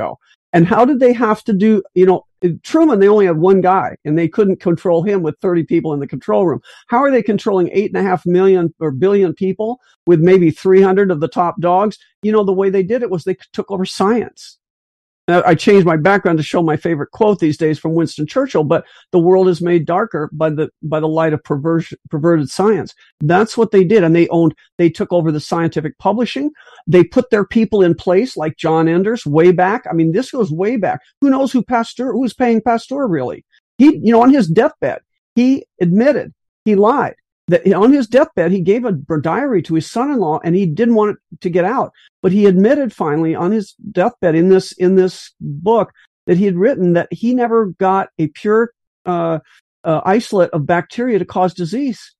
And how did they have to do, Truman, they only had one guy and they couldn't control him with 30 people in the control room. How are they controlling 8.5 million or billion people with maybe 300 of the top dogs? The way they did it was they took over science. I changed my background to show my favorite quote these days from Winston Churchill, but the world is made darker by the light of perverted science. That's what they did. And they took over the scientific publishing. They put their people in place like John Enders way back. I mean, this goes way back. Who knows who was paying Pasteur really? He, on his deathbed, he admitted he lied. That on his deathbed, he gave a diary to his son-in-law and he didn't want it to get out. But he admitted finally on his deathbed in this book that he had written that he never got a pure isolate of bacteria to cause disease.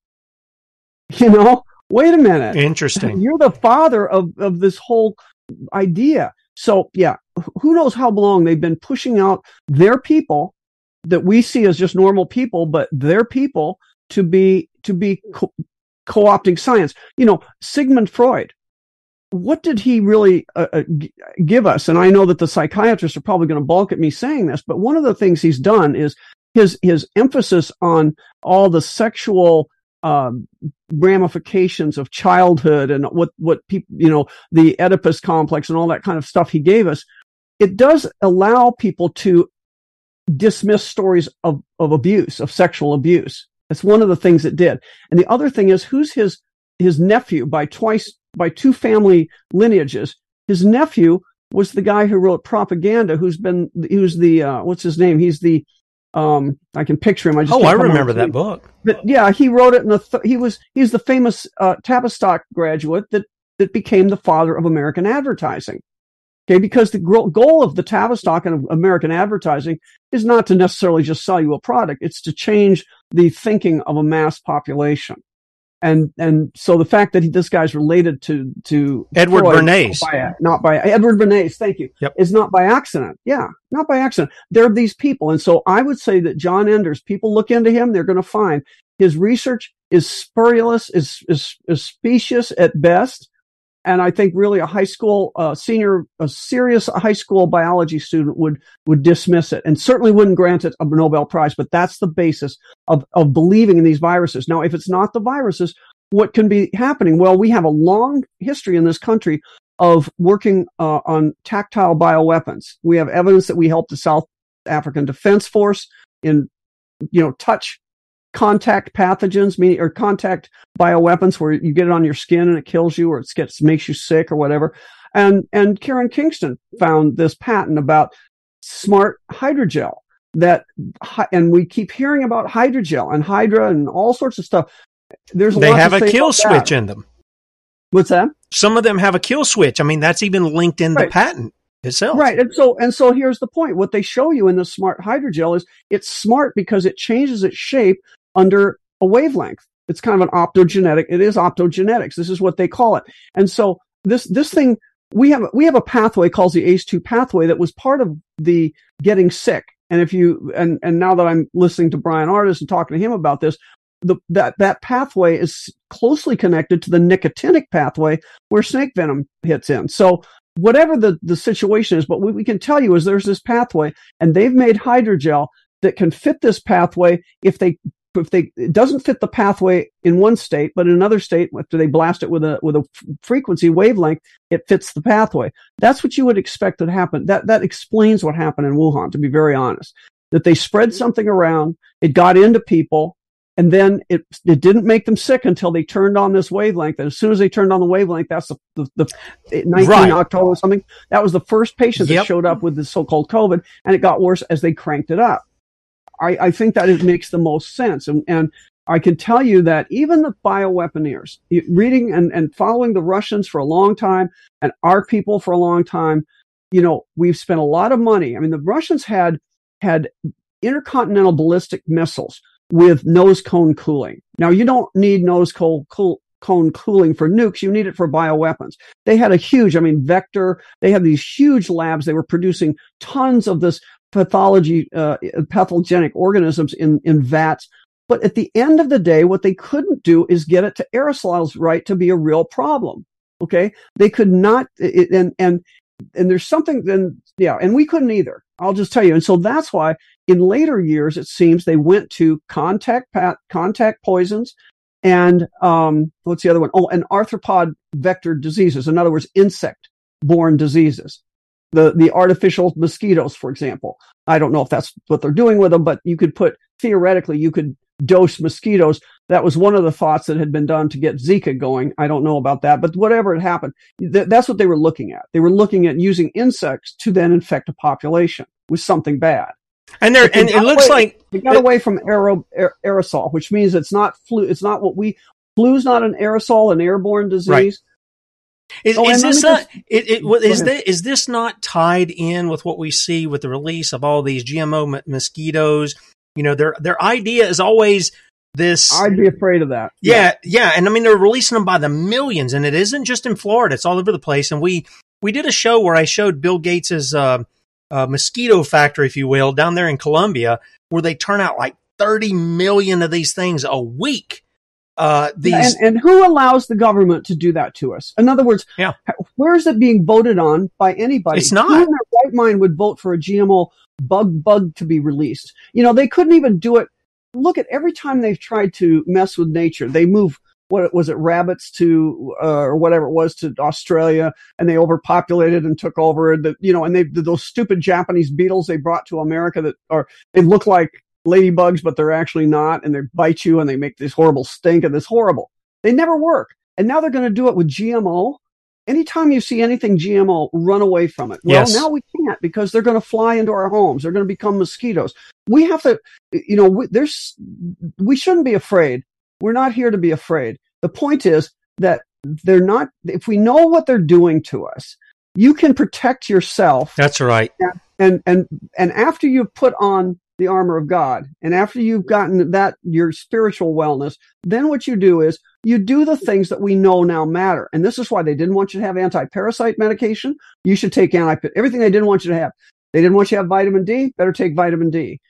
Wait a minute.
Interesting.
You're the father of this whole idea. So yeah, who knows how long they've been pushing out their people that we see as just normal people, but their people to be co-opting science. Sigmund Freud, what did he really give us? And I know that the psychiatrists are probably going to balk at me saying this, but one of the things he's done is his emphasis on all the sexual ramifications of childhood and what people, the Oedipus complex and all that kind of stuff he gave us. It does allow people to dismiss stories of abuse, of sexual abuse. That's one of the things it did. And the other thing is, who's his nephew by two family lineages? His nephew was the guy who wrote Propaganda, who's the what's his name? He's the I can picture him.
I remember that book.
But yeah, he wrote it he's the famous Tavistock graduate that became the father of American advertising. Okay, because the goal of the Tavistock and of American advertising is not to necessarily just sell you a product. It's to change the thinking of a mass population. And so the fact that this guy's related to
Edward
Freud,
Bernays,
not by Edward Bernays, thank you,
yep.
is not by accident. Yeah, not by accident. There are these people. And so I would say that John Enders, people look into him, they're going to find his research is spurious, is specious at best. And I think really a serious high school biology student would dismiss it and certainly wouldn't grant it a Nobel Prize. But that's the basis of believing in these viruses. Now, if it's not the viruses, what can be happening? Well, we have a long history in this country of working on tactile bioweapons. We have evidence that we helped the South African Defense Force in, touch contact pathogens, or contact bioweapons where you get it on your skin and it kills you or makes you sick or whatever. And Karen Kingston found this patent about smart hydrogel and we keep hearing about hydrogel and Hydra and all sorts of stuff. They
have a kill switch in them.
What's that?
Some of them have a kill switch. I mean, that's even linked in the patent itself.
Right. And so here's the point. What they show you in the smart hydrogel is it's smart because it changes its shape under a wavelength. It's kind of an optogenetic. It is optogenetics. This is what they call it. And so this thing, we have a pathway called the ACE2 pathway that was part of the getting sick. And and now that I'm listening to Brian Ardis and talking to him about this, that pathway is closely connected to the nicotinic pathway where snake venom hits in. So whatever the situation is, but what we can tell you is there's this pathway and they've made hydrogel that can fit this pathway if it doesn't fit the pathway in one state, but in another state, after they blast it with a frequency wavelength, it fits the pathway. That's what you would expect to happen. That explains what happened in Wuhan, to be very honest. That they spread something around, it got into people, and then it didn't make them sick until they turned on this wavelength. And as soon as they turned on the wavelength, that's the 19 October or something. That was the first patient that showed up with this so-called COVID, and it got worse as they cranked it up. I think that it makes the most sense. And I can tell you that even the bioweaponeers, reading and following the Russians for a long time and our people for a long time, we've spent a lot of money. I mean, the Russians had intercontinental ballistic missiles with nose cone cooling. Now, you don't need nose cone cooling for nukes. You need it for bioweapons. They had a huge, Vector, they had these huge labs. They were producing tons of this pathogenic organisms in vats. But at the end of the day, what they couldn't do is get it to aerosols right to be a real problem. Okay. They could not, and there's something then, and we couldn't either. I'll just tell you. And so that's why in later years, it seems they went to contact poisons and, what's the other one? Oh, and arthropod vector diseases. In other words, insect-borne diseases. The artificial mosquitoes, for example. I don't know if that's what they're doing with them, but theoretically, you could dose mosquitoes. That was one of the thoughts that had been done to get Zika going. I don't know about that, but whatever had happened, that's what they were looking at. They were looking at using insects to then infect a population with something bad.
And it looks like
they got away from aerosol, which means it's not flu. It's not flu's not an aerosol, an airborne disease.
Right. Is this not tied in with what we see with the release of all these GMO mosquitoes? You know, their idea is always this.
I'd be afraid of that.
Yeah. And I mean, they're releasing them by the millions, and it isn't just in Florida; it's all over the place. And we did a show where I showed Bill Gates's mosquito factory, if you will, down there in Colombia, where they turn out like 30 million of these things a week.
And who allows the government to do that to us? In other words, where is it being voted on by anybody?
It's not.
Who in their right mind would vote for a GMO bug to be released? You know, they couldn't even do it. Look at every time they've tried to mess with nature, they move, what was it, rabbits to, or whatever it was, to Australia, and they overpopulated and took over and those stupid Japanese beetles they brought to America they look like ladybugs, but they're actually not, and they bite you and they make this horrible stink and this horrible. They never work. And now they're going to do it with GMO. Anytime you see anything GMO, run away from it. Well,
yes.
Now we can't, because they're going to fly into our homes. They're going to become mosquitoes. We have to, we shouldn't be afraid. We're not here to be afraid. The point is that they're not, if we know what they're doing to us, you can protect yourself.
That's right.
And after you've put on the armor of God, and after you've gotten your spiritual wellness, then what you do is you do the things that we know now matter. And this is why they didn't want you to have anti-parasite medication. You should take everything they didn't want you to have. They didn't want you to have vitamin D. Better take vitamin D.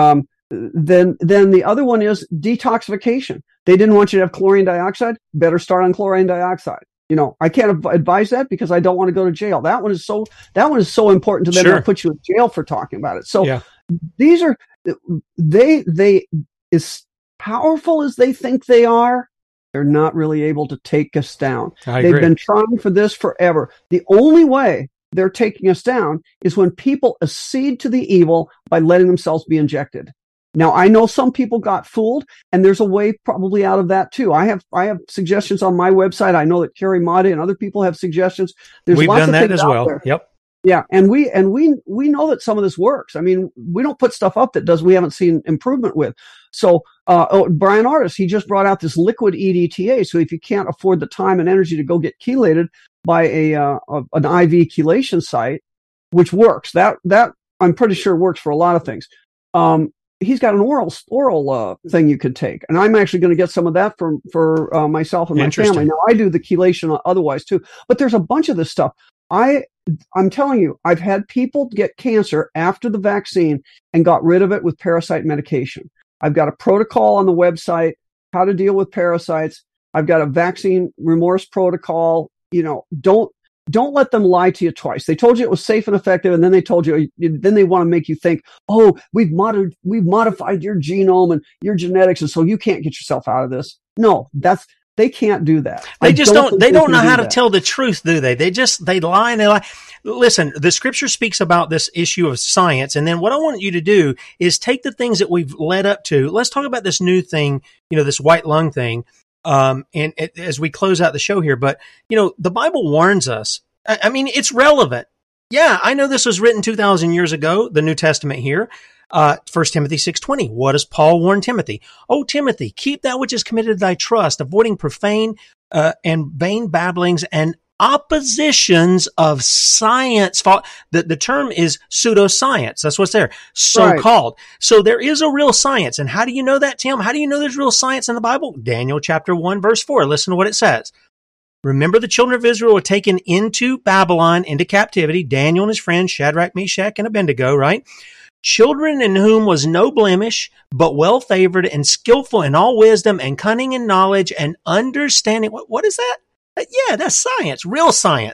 Then the other one is detoxification. They didn't want you to have chlorine dioxide. Better start on chlorine dioxide. You know, I can't advise that because I don't want to go to jail. That one is so important to them.
Sure.
They'll put you in jail for talking about it. So
yeah.
These are, they, as powerful as they think they are, they're not really able to take us down. They've been trying for this forever. The only way they're taking us down is when people accede to the evil by letting themselves be injected. Now, I know some people got fooled, and there's a way probably out of that too. I have suggestions on my website. I know that Carrie Mata and other people have suggestions.
We've done that as well.
There.
Yep.
Yeah, and we know that some of this works. I mean, we don't put stuff up that we haven't seen improvement with. So, Brian Artis, he just brought out this liquid EDTA. So if you can't afford the time and energy to go get chelated by an IV chelation site, which works, that I'm pretty sure works for a lot of things. He's got an oral thing you could take, and I'm actually going to get some of that for myself and my family. Now, I do the chelation otherwise too, but there's a bunch of this stuff. I'm telling you, I've had people get cancer after the vaccine and got rid of it with parasite medication. I've got a protocol on the website, how to deal with parasites. I've got a vaccine remorse protocol. You know, don't let them lie to you twice. They told you it was safe and effective, and then they told you, then they want to make you think, oh, we've modified your genome and your genetics, and so you can't get yourself out of this. No, they can't do that.
They don't know how to tell the truth, do they? They lie and they lie. Listen, the scripture speaks about this issue of science. And then what I want you to do is take the things that we've led up to. Let's talk about this new thing, this white lung thing. As we close out the show here, but the Bible warns us. I mean, it's relevant. Yeah, I know this was written 2,000 years ago, the New Testament here. 1 Timothy 6:20. What does Paul warn Timothy? Oh, Timothy, keep that which is committed to thy trust, avoiding profane and vain babblings and oppositions of science. The term is pseudoscience. That's what's there. So-called. Right. So there is a real science. And how do you know that, Tim? How do you know there's real science in the Bible? Daniel chapter 1, verse 4. Listen to what it says. Remember, the children of Israel were taken into Babylon, into captivity. Daniel and his friends, Shadrach, Meshach, and Abednego, right? Children in whom was no blemish, but well favored and skillful in all wisdom and cunning in knowledge and understanding. What is that? Yeah, that's science, real science.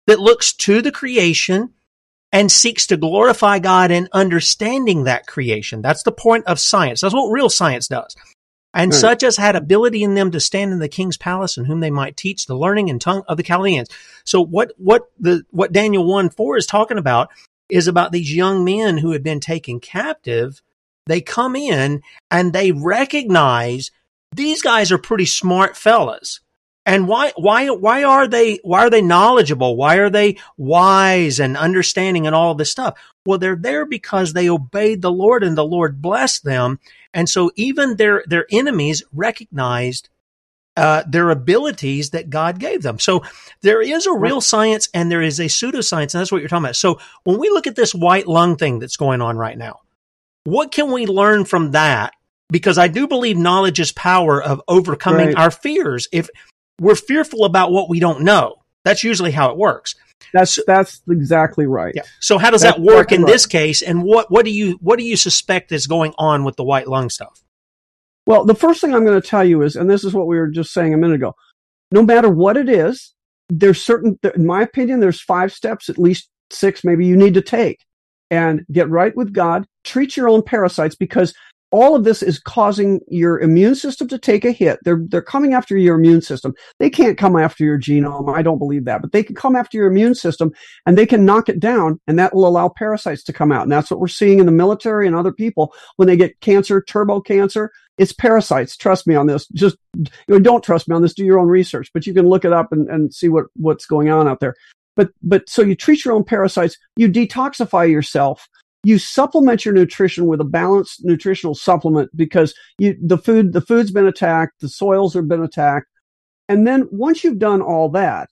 that looks to the creation and seeks to glorify God in understanding that creation. That's the point of science. That's what real science does. And
Right.
such as had ability in them to stand in the king's palace, and whom they might teach the learning and tongue of the Chaldeans. So what Daniel 1:4 is talking about is about these young men who had been taken captive. They come in and they recognize these guys are pretty smart fellas. And why are they knowledgeable? Why are they wise and understanding and all of this stuff? Well, they're there because they obeyed the Lord and the Lord blessed them. And so even their enemies recognized their abilities that God gave them. So there is a real science and there is a pseudoscience, and that's what you're talking about. So when we look at this white lung thing that's going on right now, what can we learn from that? Because I do believe knowledge is power of overcoming our fears. If we're fearful about what we don't know, that's usually how it works.
That's exactly right.
Yeah. So how does that work in this case? And what do you suspect is going on with the white lung stuff?
Well, the first thing I'm going to tell you is, and this is what we were just saying a minute ago, no matter what it is, in my opinion, there's 5 steps, at least 6 maybe you need to take, and get right with God, treat your own parasites, because all of this is causing your immune system to take a hit. They're coming after your immune system. They can't come after your genome. I don't believe that, but they can come after your immune system and they can knock it down, and that will allow parasites to come out. And that's what we're seeing in the military and other people when they get cancer, turbo cancer. It's parasites. Trust me on this. Just don't trust me on this. Do your own research, but you can look it up and see what's going on out there. But so you treat your own parasites. You detoxify yourself. You supplement your nutrition with a balanced nutritional supplement, because the food's been attacked, the soils have been attacked. And then once you've done all that,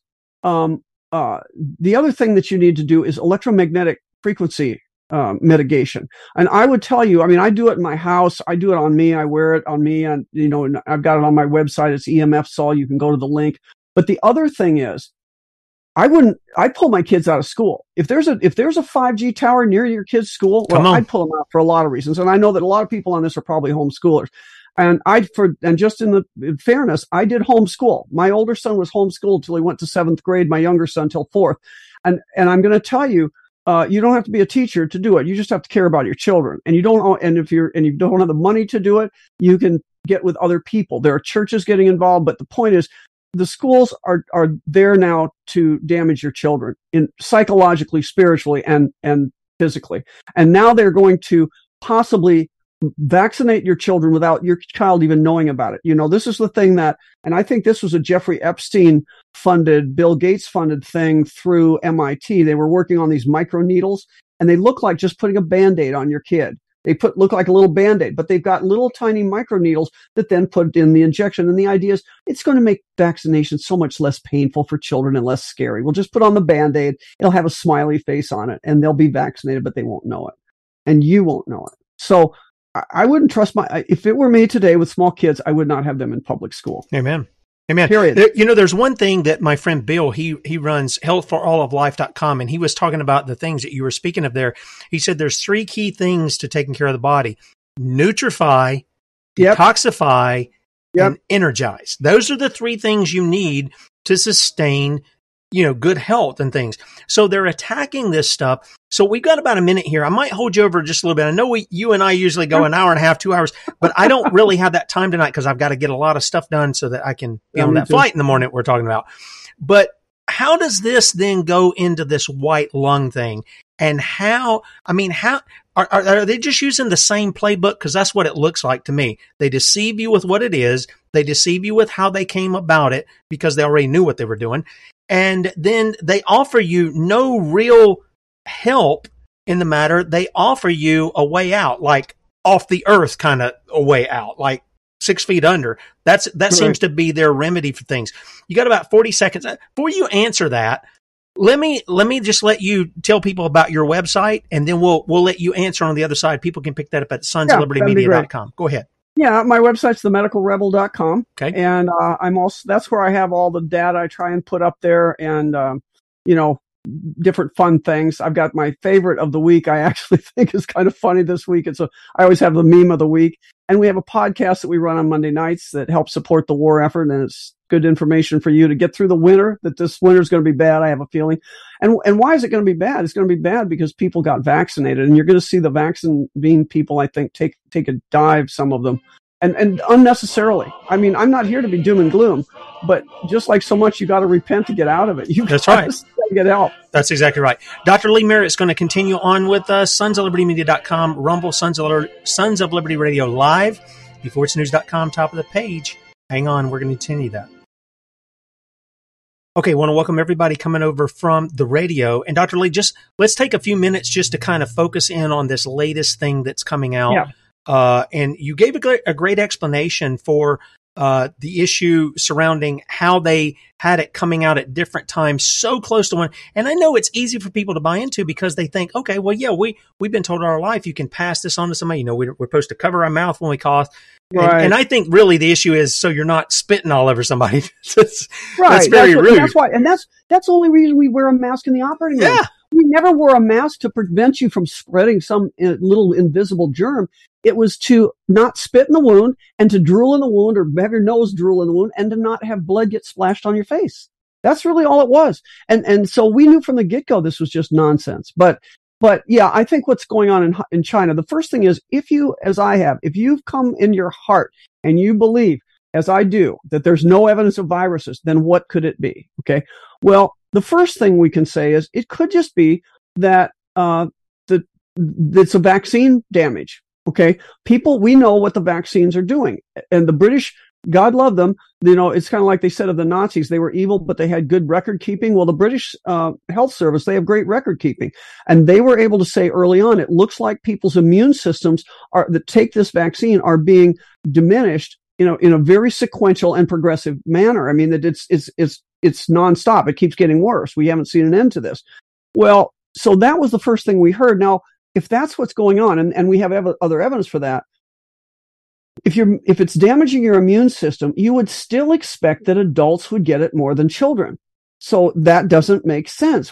the other thing that you need to do is electromagnetic frequency mitigation. And I would tell you, I mean, I do it in my house. I do it on me. I wear it on me, and and I've got it on my website. It's EMF Sol. You can go to the link. But the other thing is, I pull my kids out of school. If there's a 5G tower near your kid's school, well, I'd pull them out for a lot of reasons. And I know that a lot of people on this are probably homeschoolers. And just in fairness, I did homeschool. My older son was homeschooled till he went to 7th grade. My younger son till 4th. And I'm going to tell you, you don't have to be a teacher to do it. You just have to care about your children. And if you don't have the money to do it, you can get with other people. There are churches getting involved, but the point is, the schools are there now to damage your children psychologically, spiritually, and physically. And now they're going to possibly vaccinate your children without your child even knowing about it. This is the thing and I think this was a Jeffrey Epstein funded, Bill Gates funded thing through MIT. They were working on these microneedles, and they look like just putting a Band-Aid on your kid. They look like a little Band-Aid, but they've got little tiny microneedles that then put in the injection. And the idea is it's going to make vaccination so much less painful for children and less scary. We'll just put on the Band-Aid. It'll have a smiley face on it, and they'll be vaccinated, but they won't know it. And you won't know it. So I wouldn't trust if it were me today with small kids, I would not have them in public school.
Amen. Amen.
Period.
There's one thing that my friend Bill, he runs healthforalloflife.com, and he was talking about the things that you were speaking of there. He said there's 3 key things to taking care of the body: nutrify, detoxify, and energize. Those are the 3 things you need to sustain, good health and things. So they're attacking this stuff. So we've got about a minute here. I might hold you over just a little bit. I know you and I usually go an hour and a half, 2 hours, but I don't really have that time tonight because I've got to get a lot of stuff done so that I can be on that flight in the morning we're talking about. But how does this then go into this white lung thing? And how are they just using the same playbook? Because that's what it looks like to me. They deceive you with what it is. They deceive you with how they came about it because they already knew what they were doing. And then they offer you no real help in the matter. They offer you a way out, like off the earth kind of a way out, like 6 feet under. That seems to be their remedy for things. You got about 40 seconds. Before you answer that, let me just let you tell people about your website, and then we'll let you answer on the other side. People can pick that up at sonsoflibertymedia.com. Go ahead.
Yeah, my website's themedicalrebel.com.
Okay.
And that's where I have all the data I try and put up there, and different fun things. I've got my favorite of the week. I actually think is kind of funny this week. I always have the meme of the week, and we have a podcast that we run on Monday nights that helps support the war effort, and it's good information for you to get through the winter, that this winter is going to be bad. I have a feeling. And why is it going to be bad? It's going to be bad because people got vaccinated, and you're going to see the vaccine people, I think, take a dive, some of them. And unnecessarily. I mean, I'm not here to be doom and gloom, but just like so much, you got to repent to get out of it.
That's right.
Get help.
That's exactly right. Dr. Lee Merritt is going to continue on with us. SonsOfLibertyMedia.com, Rumble, Sons of Liberty Radio Live, BeforeIt'sNews.com, top of the page. Hang on, we're going to continue that. Okay, I want to welcome everybody coming over from the radio. And Dr. Lee, let's take a few minutes just to kind of focus in on this latest thing that's coming out.
Yeah.
And you gave a great explanation for the issue surrounding how they had it coming out at different times so close to one. And I know it's easy for people to buy into because they think, okay, well, yeah, we've been told all our life you can pass this on to somebody. You know, we're supposed to cover our mouth when we cough. Right. And I think really the issue is so you're not spitting all over somebody. That's very rude.
That's why, and that's the only reason we wear a mask in the operating room.
Yeah.
We never wore a mask to prevent you from spreading some little invisible germ. It was to not spit in the wound and to drool in the wound or have your nose drool in the wound and to not have blood get splashed on your face. That's really all it was. And so we knew from the get-go this was just nonsense. But yeah, I think what's going on in China, the first thing is if you've come in your heart and you believe, as I do, that there's no evidence of viruses, then what could it be? Okay. Well, the first thing we can say is it could just be that it's a vaccine damage. Okay. We know what the vaccines are doing. And the British, God love them, you know, it's kind of like they said of the Nazis, they were evil, but they had good record keeping. Well, the British Health Service, they have great record keeping. And they were able to say early on, it looks like people's immune systems that take this vaccine are being diminished, you know, in a very sequential and progressive manner. I mean, that it's nonstop. It keeps getting worse. We haven't seen an end to this. Well, so that was the first thing we heard. Now, if that's what's going on, and we have other evidence for that, if it's damaging your immune system, you would still expect that adults would get it more than children. So that doesn't make sense.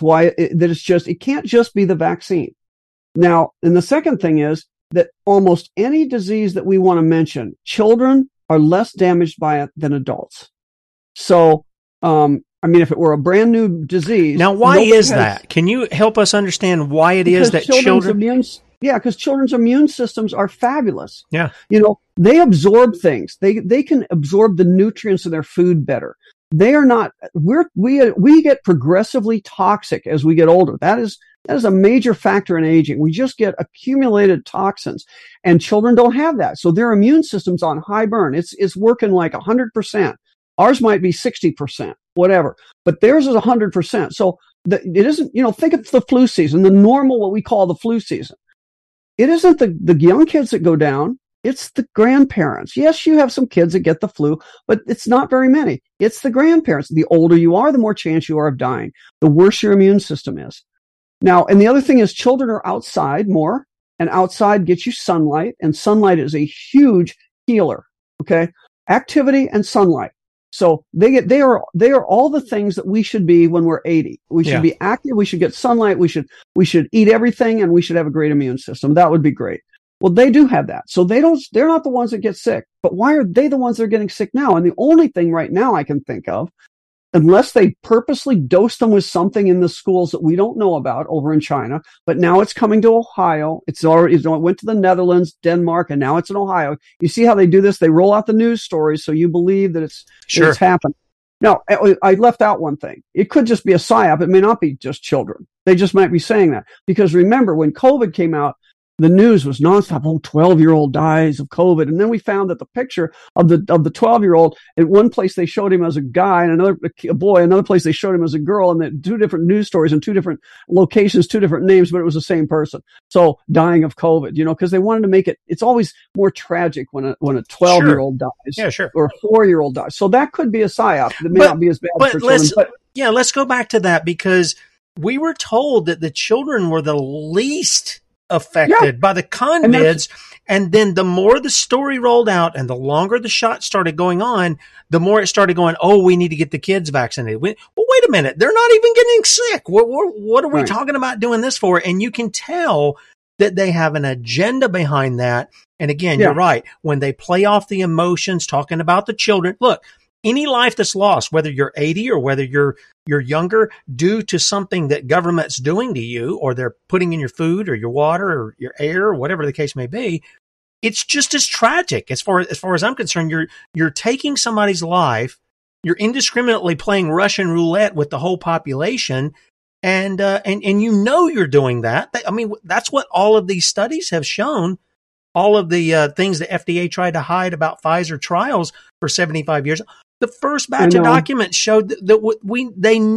It can't just be the vaccine. Now, and the second thing is that almost any disease that we want to mention, children are less damaged by it than adults. So, I mean, if it were a brand new disease.
Now, why is that? Can you help us understand why it is that children?
Because children's immune systems are fabulous.
Yeah.
You know, they absorb things. They can absorb the nutrients of their food better. They are not, we get progressively toxic as we get older. That is a major factor in aging. We just get accumulated toxins, and children don't have that. So their immune system's on high burn. It's working like 100%. Ours might be 60%, whatever, but theirs is 100%. So it isn't, you know, think of the flu season, the normal, what we call the flu season. It isn't the young kids that go down. It's the grandparents. Yes, you have some kids that get the flu, but it's not very many. It's the grandparents. The older you are, the more chance you are of dying, the worse your immune system is. Now, and the other thing is children are outside more, and outside gets you sunlight, and sunlight is a huge healer. Okay. Activity and sunlight. So they are all the things that we should be when we're 80. We should be active. We should get sunlight. We should eat everything, and we should have a great immune system. That would be great. Well, they do have that. So they're not the ones that get sick, but why are they the ones that are getting sick now? And the only thing right now I can think of, unless they purposely dose them with something in the schools that we don't know about over in China, but now it's coming to Ohio. It went to the Netherlands, Denmark, and now it's in Ohio. You see how they do this? They roll out the news stories so you believe that it's happened. Now, I left out one thing. It could just be a psyop. It may not be just children. They just might be saying that. Because remember, when COVID came out, the news was nonstop. 12-year-old dies of COVID. And then we found that the picture of the 12-year-old, in one place they showed him as a guy, and a boy, another place they showed him as a girl, and the two different news stories in two different locations, two different names, but it was the same person. So dying of COVID, you know, because they wanted to make it's always more tragic when a 12-year-old dies. Or a 4-year-old dies. So that could be a psyop. It may not be as bad for children.
Let's go back to that, because we were told that the children were the least affected by the convids, and then the more the story rolled out and the longer the shots started going on, the more it started going, oh, we need to get the kids vaccinated. Well, wait a minute, they're not even getting sick. What are we talking about doing this for? And you can tell that they have an agenda behind that. And again, you're right, when they play off the emotions, talking about the children, look, any life that's lost, whether you're 80 or whether you're younger, due to something that government's doing to you, or they're putting in your food or your water or your air, or whatever the case may be, it's just as tragic. As far as I'm concerned, you're taking somebody's life, you're indiscriminately playing Russian roulette with the whole population, and you're doing that. I mean, that's what all of these studies have shown. All of the things the FDA tried to hide about Pfizer trials for 75 years. The first batch of documents showed that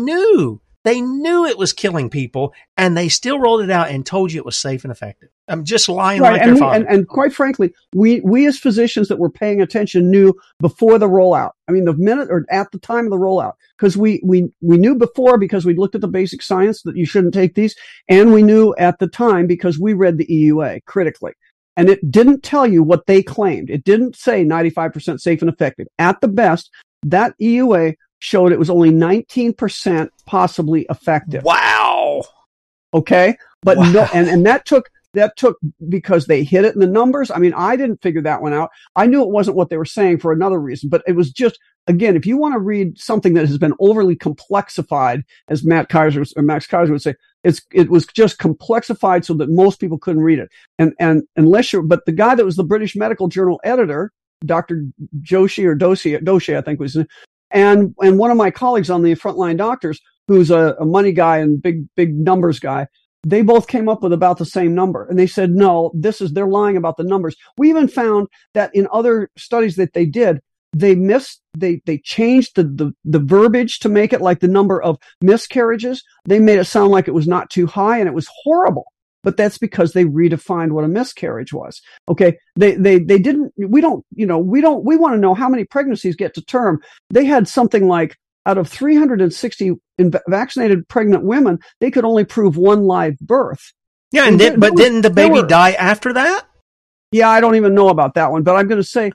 they knew it was killing people, and they still rolled it out and told you it was safe and effective. I'm just lying like their father.
And quite frankly, we as physicians that were paying attention knew before the rollout. I mean, the minute or at the time of the rollout, because we knew before because we looked at the basic science that you shouldn't take these, and we knew at the time because we read the EUA critically. And it didn't tell you what they claimed. It didn't say 95% safe and effective. At the best, that EUA showed it was only 19% possibly effective.
Wow.
Okay. But
wow.
No, and that took because they hit it in the numbers. I mean, I didn't figure that one out. I knew it wasn't what they were saying for another reason, but it was just, again, if you want to read something that has been overly complexified, as Max Kaiser would say, it was just complexified so that most people couldn't read it. And unless but the guy that was the British Medical Journal editor, Dr. Doshi, I think was, and one of my colleagues on the Frontline Doctors, who's a money guy and big numbers guy, they both came up with about the same number. And they said, no, they're lying about the numbers. We even found that in other studies that they did, they changed the verbiage to make it like the number of miscarriages. They made it sound like it was not too high, and it was horrible. But that's because they redefined what a miscarriage was. Okay. We want to know how many pregnancies get to term. They had something like, out of 360 vaccinated pregnant women, they could only prove one live birth.
Yeah. But didn't the baby die after that?
Yeah. I don't even know about that one, but I'm going to say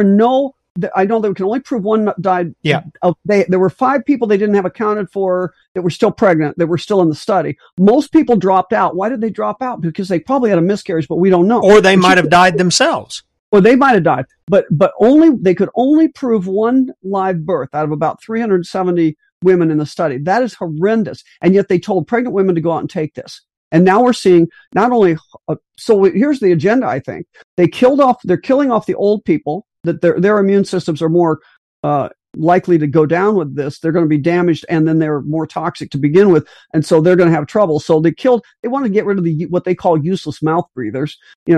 I know they can only prove one died.
Yeah.
There were 5 people they didn't have accounted for that were still pregnant, that were still in the study. Most people dropped out. Why did they drop out? Because they probably had a miscarriage, but we don't know.
Or they might have died themselves.
Or they might have died, but they could only prove one live birth out of about 370 women in the study. That is horrendous. And yet they told pregnant women to go out and take this. And now we're seeing not only, so here's the agenda, I think. They're killing off the old people, that their immune systems are more likely to go down with this. They're going to be damaged, and then they're more toxic to begin with, and so they're going to have trouble. So they want to get rid of what they call useless mouth breathers.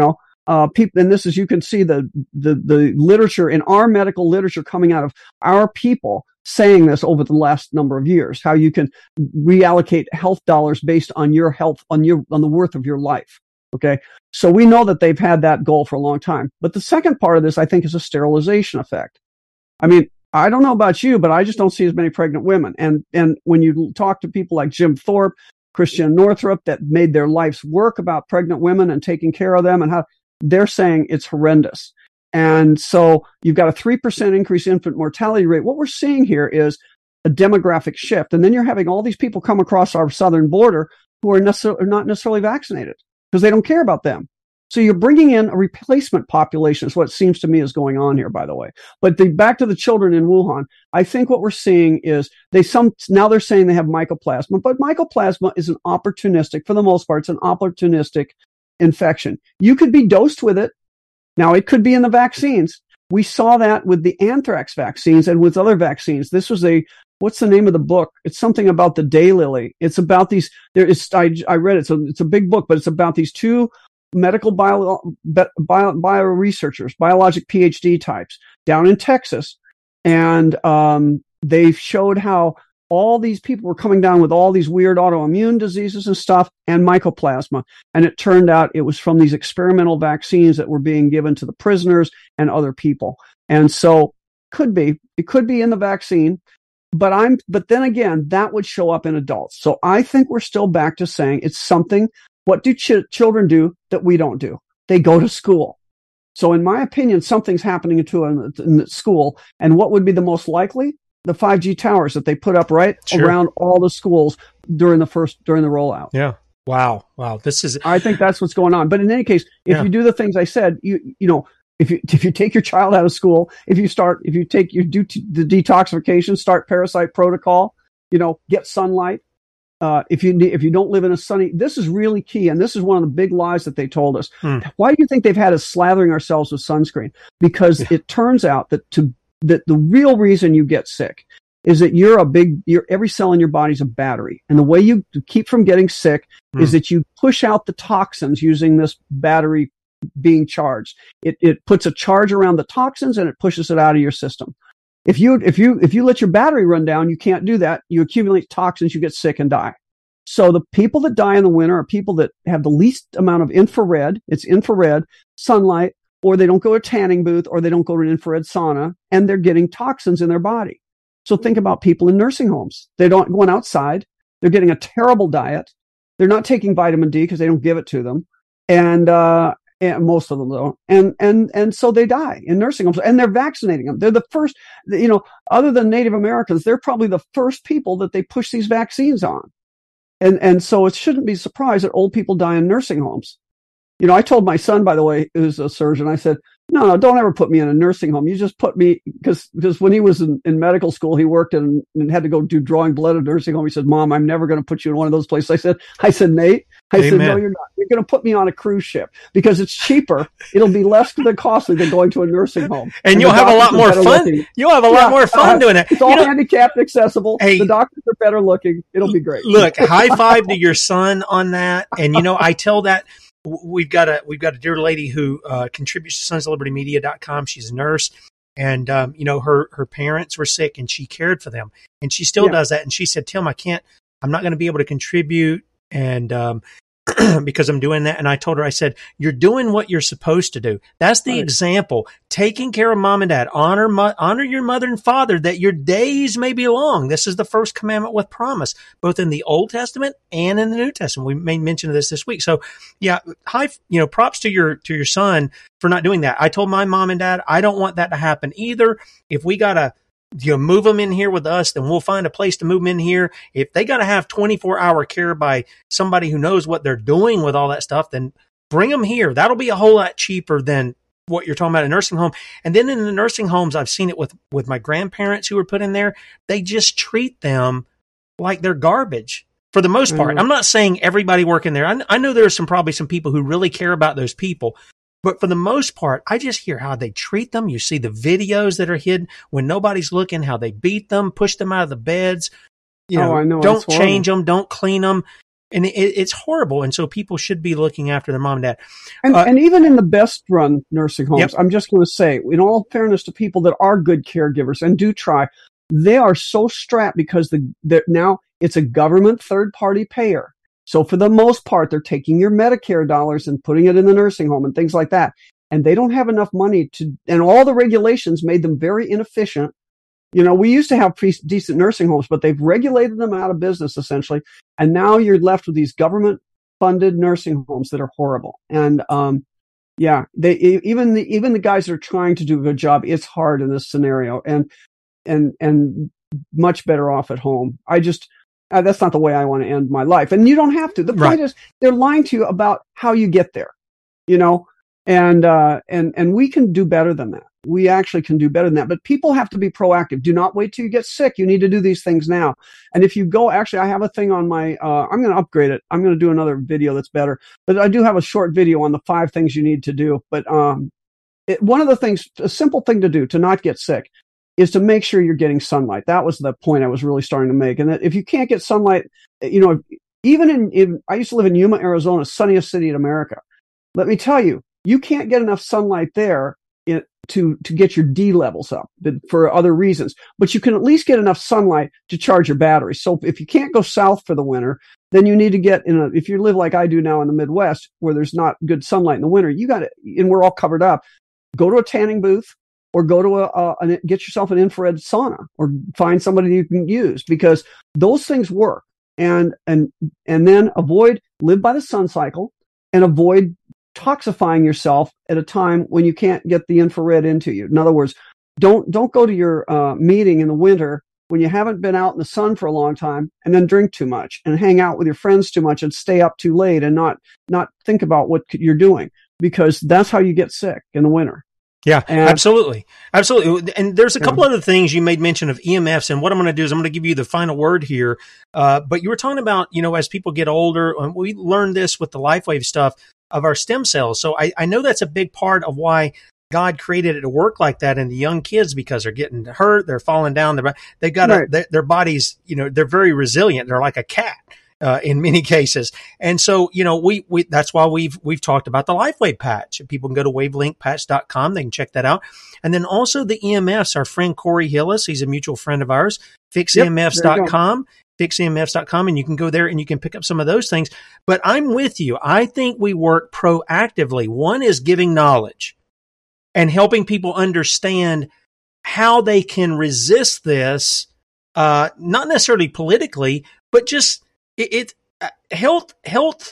People, and this is, you can see the literature in our medical literature coming out of our people saying this over the last number of years, how you can reallocate health dollars based on your health, on the worth of your life. Okay. So we know that they've had that goal for a long time. But the second part of this, I think, is a sterilization effect. I mean, I don't know about you, but I just don't see as many pregnant women. And when you talk to people like Jim Thorpe, Christian Northrup, that made their life's work about pregnant women and taking care of them, and how they're saying it's horrendous. And so you've got a 3% increase in infant mortality rate. What we're seeing here is a demographic shift. And then you're having all these people come across our southern border who are not necessarily vaccinated because they don't care about them. So you're bringing in a replacement population is what it seems to me is going on here, by the way. But back to the children in Wuhan, I think what we're seeing is now they're saying they have mycoplasma, but mycoplasma is an opportunistic, for the most part, it's an opportunistic infection. You could be dosed with it. Now, it could be in the vaccines. We saw that with the anthrax vaccines and with other vaccines. This was what's the name of the book? It's something about the daylily. It's about these, I read it, so it's a big book, but it's about these 2 medical bio researchers, biologic PhD types down in Texas. And they showed how all these people were coming down with all these weird autoimmune diseases and stuff and mycoplasma. And it turned out it was from these experimental vaccines that were being given to the prisoners and other people. And so it could be in the vaccine, but then again, that would show up in adults. So I think we're still back to saying it's something. What do children do that we don't do? They go to school. So in my opinion, something's happening in the school. And what would be the most likely? The 5G towers that they put up around all the schools during the rollout.
Yeah. Wow.
I think that's what's going on. But in any case, if you do the things I said, If you take your child out of school, if you do the detoxification, start parasite protocol, get sunlight. If you don't live in a sunny, this is really key. And this is one of the big lies that they told us. Why do you think they've had us slathering ourselves with sunscreen? Because it turns out that the real reason you get sick is that every cell in your body is a battery. And the way you keep from getting sick is that you push out the toxins using this battery being charged. It puts a charge around the toxins and it pushes it out of your system. If you let your battery run down, you can't do that. You accumulate toxins, you get sick and die. So the people that die in the winter are people that have the least amount of infrared sunlight, or they don't go to a tanning booth, or they don't go to an infrared sauna, and they're getting toxins in their body. So think about people in nursing homes. They don't go outside. They're getting a terrible diet. They're not taking vitamin D because they don't give it to them. And most of them don't. And so they die in nursing homes, and they're vaccinating them. They're the first, other than Native Americans, they're probably the first people that they push these vaccines on. And so it shouldn't be surprised that old people die in nursing homes. I told my son, by the way, who's a surgeon, I said, no, don't ever put me in a nursing home. You just put me, because when he was in medical school, he worked and had to go do drawing blood at a nursing home. He said, Mom, I'm never going to put you in one of those places. I said, Nate, said, no, you're not. You're going to put me on a cruise ship because it's cheaper. It'll be less costly than going to a nursing home.
And you'll have a lot more fun. You'll have a lot more fun doing it.
It's all handicapped accessible. Hey, the doctors are better looking. It'll be great.
Look, high five to your son on that. And, I tell that. We've got a dear lady who contributes to sonsoflibertymedia.com. She's a nurse, and her parents were sick, and she cared for them, and she still does that. And she said, "Tim, I'm not going to be able to contribute, and because I'm doing that." And I told her, I said, "You're doing what you're supposed to do. That's the example. Taking care of mom and dad. Honor your mother and father, that your days may be long. This is the first commandment with promise, both in the Old Testament and in the New Testament." We made mention of this week. So yeah, props to your son for not doing that. I told my mom and dad, I don't want that to happen either. If we gotta move them in here with us, then we'll find a place to move them in here. If they got to have 24-hour care by somebody who knows what they're doing with all that stuff, then bring them here. That'll be a whole lot cheaper than what you're talking about in a nursing home. And then in the nursing homes, I've seen it with my grandparents who were put in there. They just treat them like they're garbage for the most part. I'm not saying everybody working there. I know there's probably some people who really care about those people. But for the most part, I just hear how they treat them. You see the videos that are hidden when nobody's looking, how they beat them, push them out of the beds.
I know.
Don't change them, don't clean them. And it's horrible. And so people should be looking after their mom and dad.
And even in the best run nursing homes, I'm just going to say, in all fairness to people that are good caregivers and do try, they are so strapped because now it's a government third party payer. So for the most part, they're taking your Medicare dollars and putting it in the nursing home and things like that. And they don't have enough money and all the regulations made them very inefficient. We used to have decent nursing homes, but they've regulated them out of business essentially. And now you're left with these government funded nursing homes that are horrible. And, even the guys that are trying to do a good job, it's hard in this scenario and much better off at home. That's not the way I want to end my life. And you don't have to. The point is they're lying to you about how you get there, and we can do better than that. We actually can do better than that, but people have to be proactive. Do not wait till you get sick. You need to do these things now. And if you go, actually, I have a thing on my, I'm going to upgrade it. I'm going to do another video that's better, but I do have a short video on the 5 things you need to do. But, one of the things, a simple thing to do to not get sick is to make sure you're getting sunlight. That was the point I was really starting to make. And that if you can't get sunlight, even I used to live in Yuma, Arizona, sunniest city in America. Let me tell you, you can't get enough sunlight there to get your D levels up for other reasons, but you can at least get enough sunlight to charge your battery. So if you can't go south for the winter, then you need to get if you live like I do now in the Midwest, where there's not good sunlight in the winter, and we're all covered up, go to a tanning booth, or go to get yourself an infrared sauna, or find somebody you can use, because those things work. And then live by the sun cycle, and avoid toxifying yourself at a time when you can't get the infrared into you. In other words, don't go to your meeting in the winter when you haven't been out in the sun for a long time, and then drink too much and hang out with your friends too much and stay up too late and not think about what you're doing, because that's how you get sick in the winter.
Yeah,
And-
absolutely. Absolutely. And there's a couple other things you made mention of EMFs. And what I'm going to do is I'm going to give you the final word here. But you were talking about, as people get older, and we learned this with the LifeWave stuff of our stem cells. So I know that's a big part of why God created it to work like that in the young kids, because they're getting hurt, they're falling down, they've got their bodies, they're very resilient. They're like a cat. In many cases. And so, we that's why we've talked about the LifeWave patch. People can go to wavelinkpatch.com. They can check that out. And then also the EMFs, our friend Corey Hillis, he's a mutual friend of ours, fixemfs.com, fixemfs.com. And you can go there and you can pick up some of those things. But I'm with you. I think we work proactively. One is giving knowledge and helping people understand how they can resist this, not necessarily politically, but just healthcare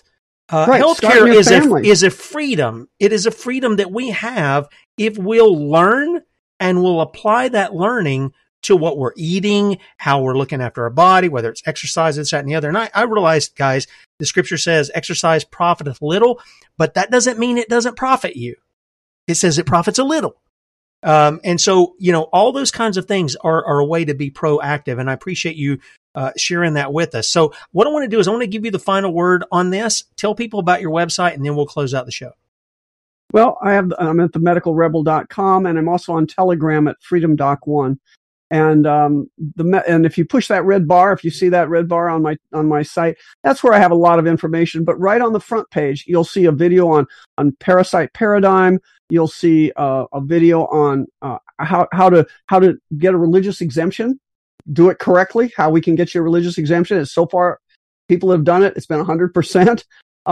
is a freedom. It is a freedom that we have if we'll learn and we'll apply that learning to what we're eating, how we're looking after our body, whether it's exercise, this, that, and the other. And I realized, guys, the scripture says exercise profiteth little, but that doesn't mean it doesn't profit you. It says it profits a little. And so, all those kinds of things are a way to be proactive. And I appreciate you sharing that with us. So what I want to do is I want to give you the final word on this. Tell people about your website, and then we'll close out the show.
Well, I'm at themedicalrebel.com, and I'm also on Telegram at freedomdoc1. And and if you push that red bar, if you see that red bar on my site, that's where I have a lot of information. But right on the front page, you'll see a video on parasite paradigm. You'll see a video on how to get a religious exemption, do it correctly, how we can get you a religious exemption. And so far, people have done it. It's been 100%.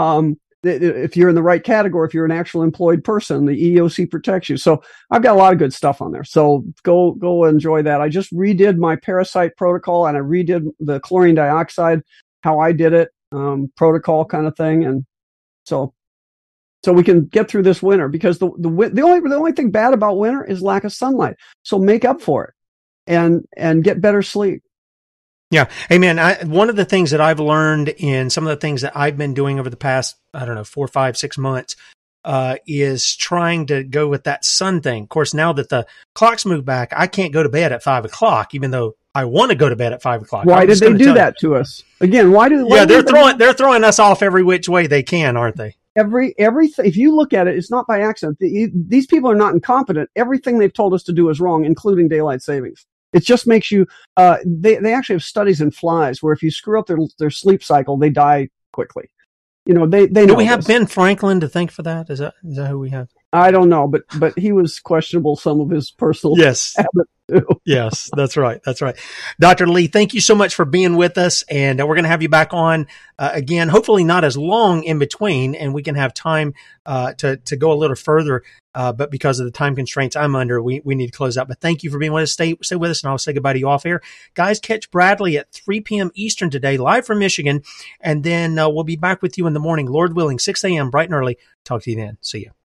If you're in the right category, if you're an actual employed person, the EEOC protects you. So I've got a lot of good stuff on there. So go enjoy that. I just redid my parasite protocol, and I redid the chlorine dioxide, how I did it, protocol kind of thing. And so we can get through this winter, because the only thing bad about winter is lack of sunlight. So make up for it and get better sleep.
Yeah. Hey, man, one of the things that I've learned in some of the things that I've been doing over the past, 4, 5, 6 months, is trying to go with that sun thing. Of course, now that the clocks moved back, I can't go to bed at 5 o'clock, even though I want to go to bed at 5 o'clock.
Why did they do that to us? Again,
they're throwing us off every which way they can, aren't they?
Everything. If you look at it, it's not by accident. These people are not incompetent. Everything they've told us to do is wrong, including daylight savings. It just makes you, they actually have studies in flies where if you screw up their sleep cycle, they die quickly. They know. Do
we have Ben Franklin to thank for that? Is that who we have?
I don't know, but he was questionable, some of his personal habits too.
Yes, that's right. That's right. Dr. Lee, thank you so much for being with us. And we're going to have you back on again, hopefully not as long in between, and we can have time to go a little further. But because of the time constraints I'm under, we need to close out. But thank you for being with us. Stay with us, and I'll say goodbye to you off air. Guys, catch Bradley at 3 p.m. Eastern today, live from Michigan. And then we'll be back with you in the morning, Lord willing, 6 a.m. bright and early. Talk to you then. See you.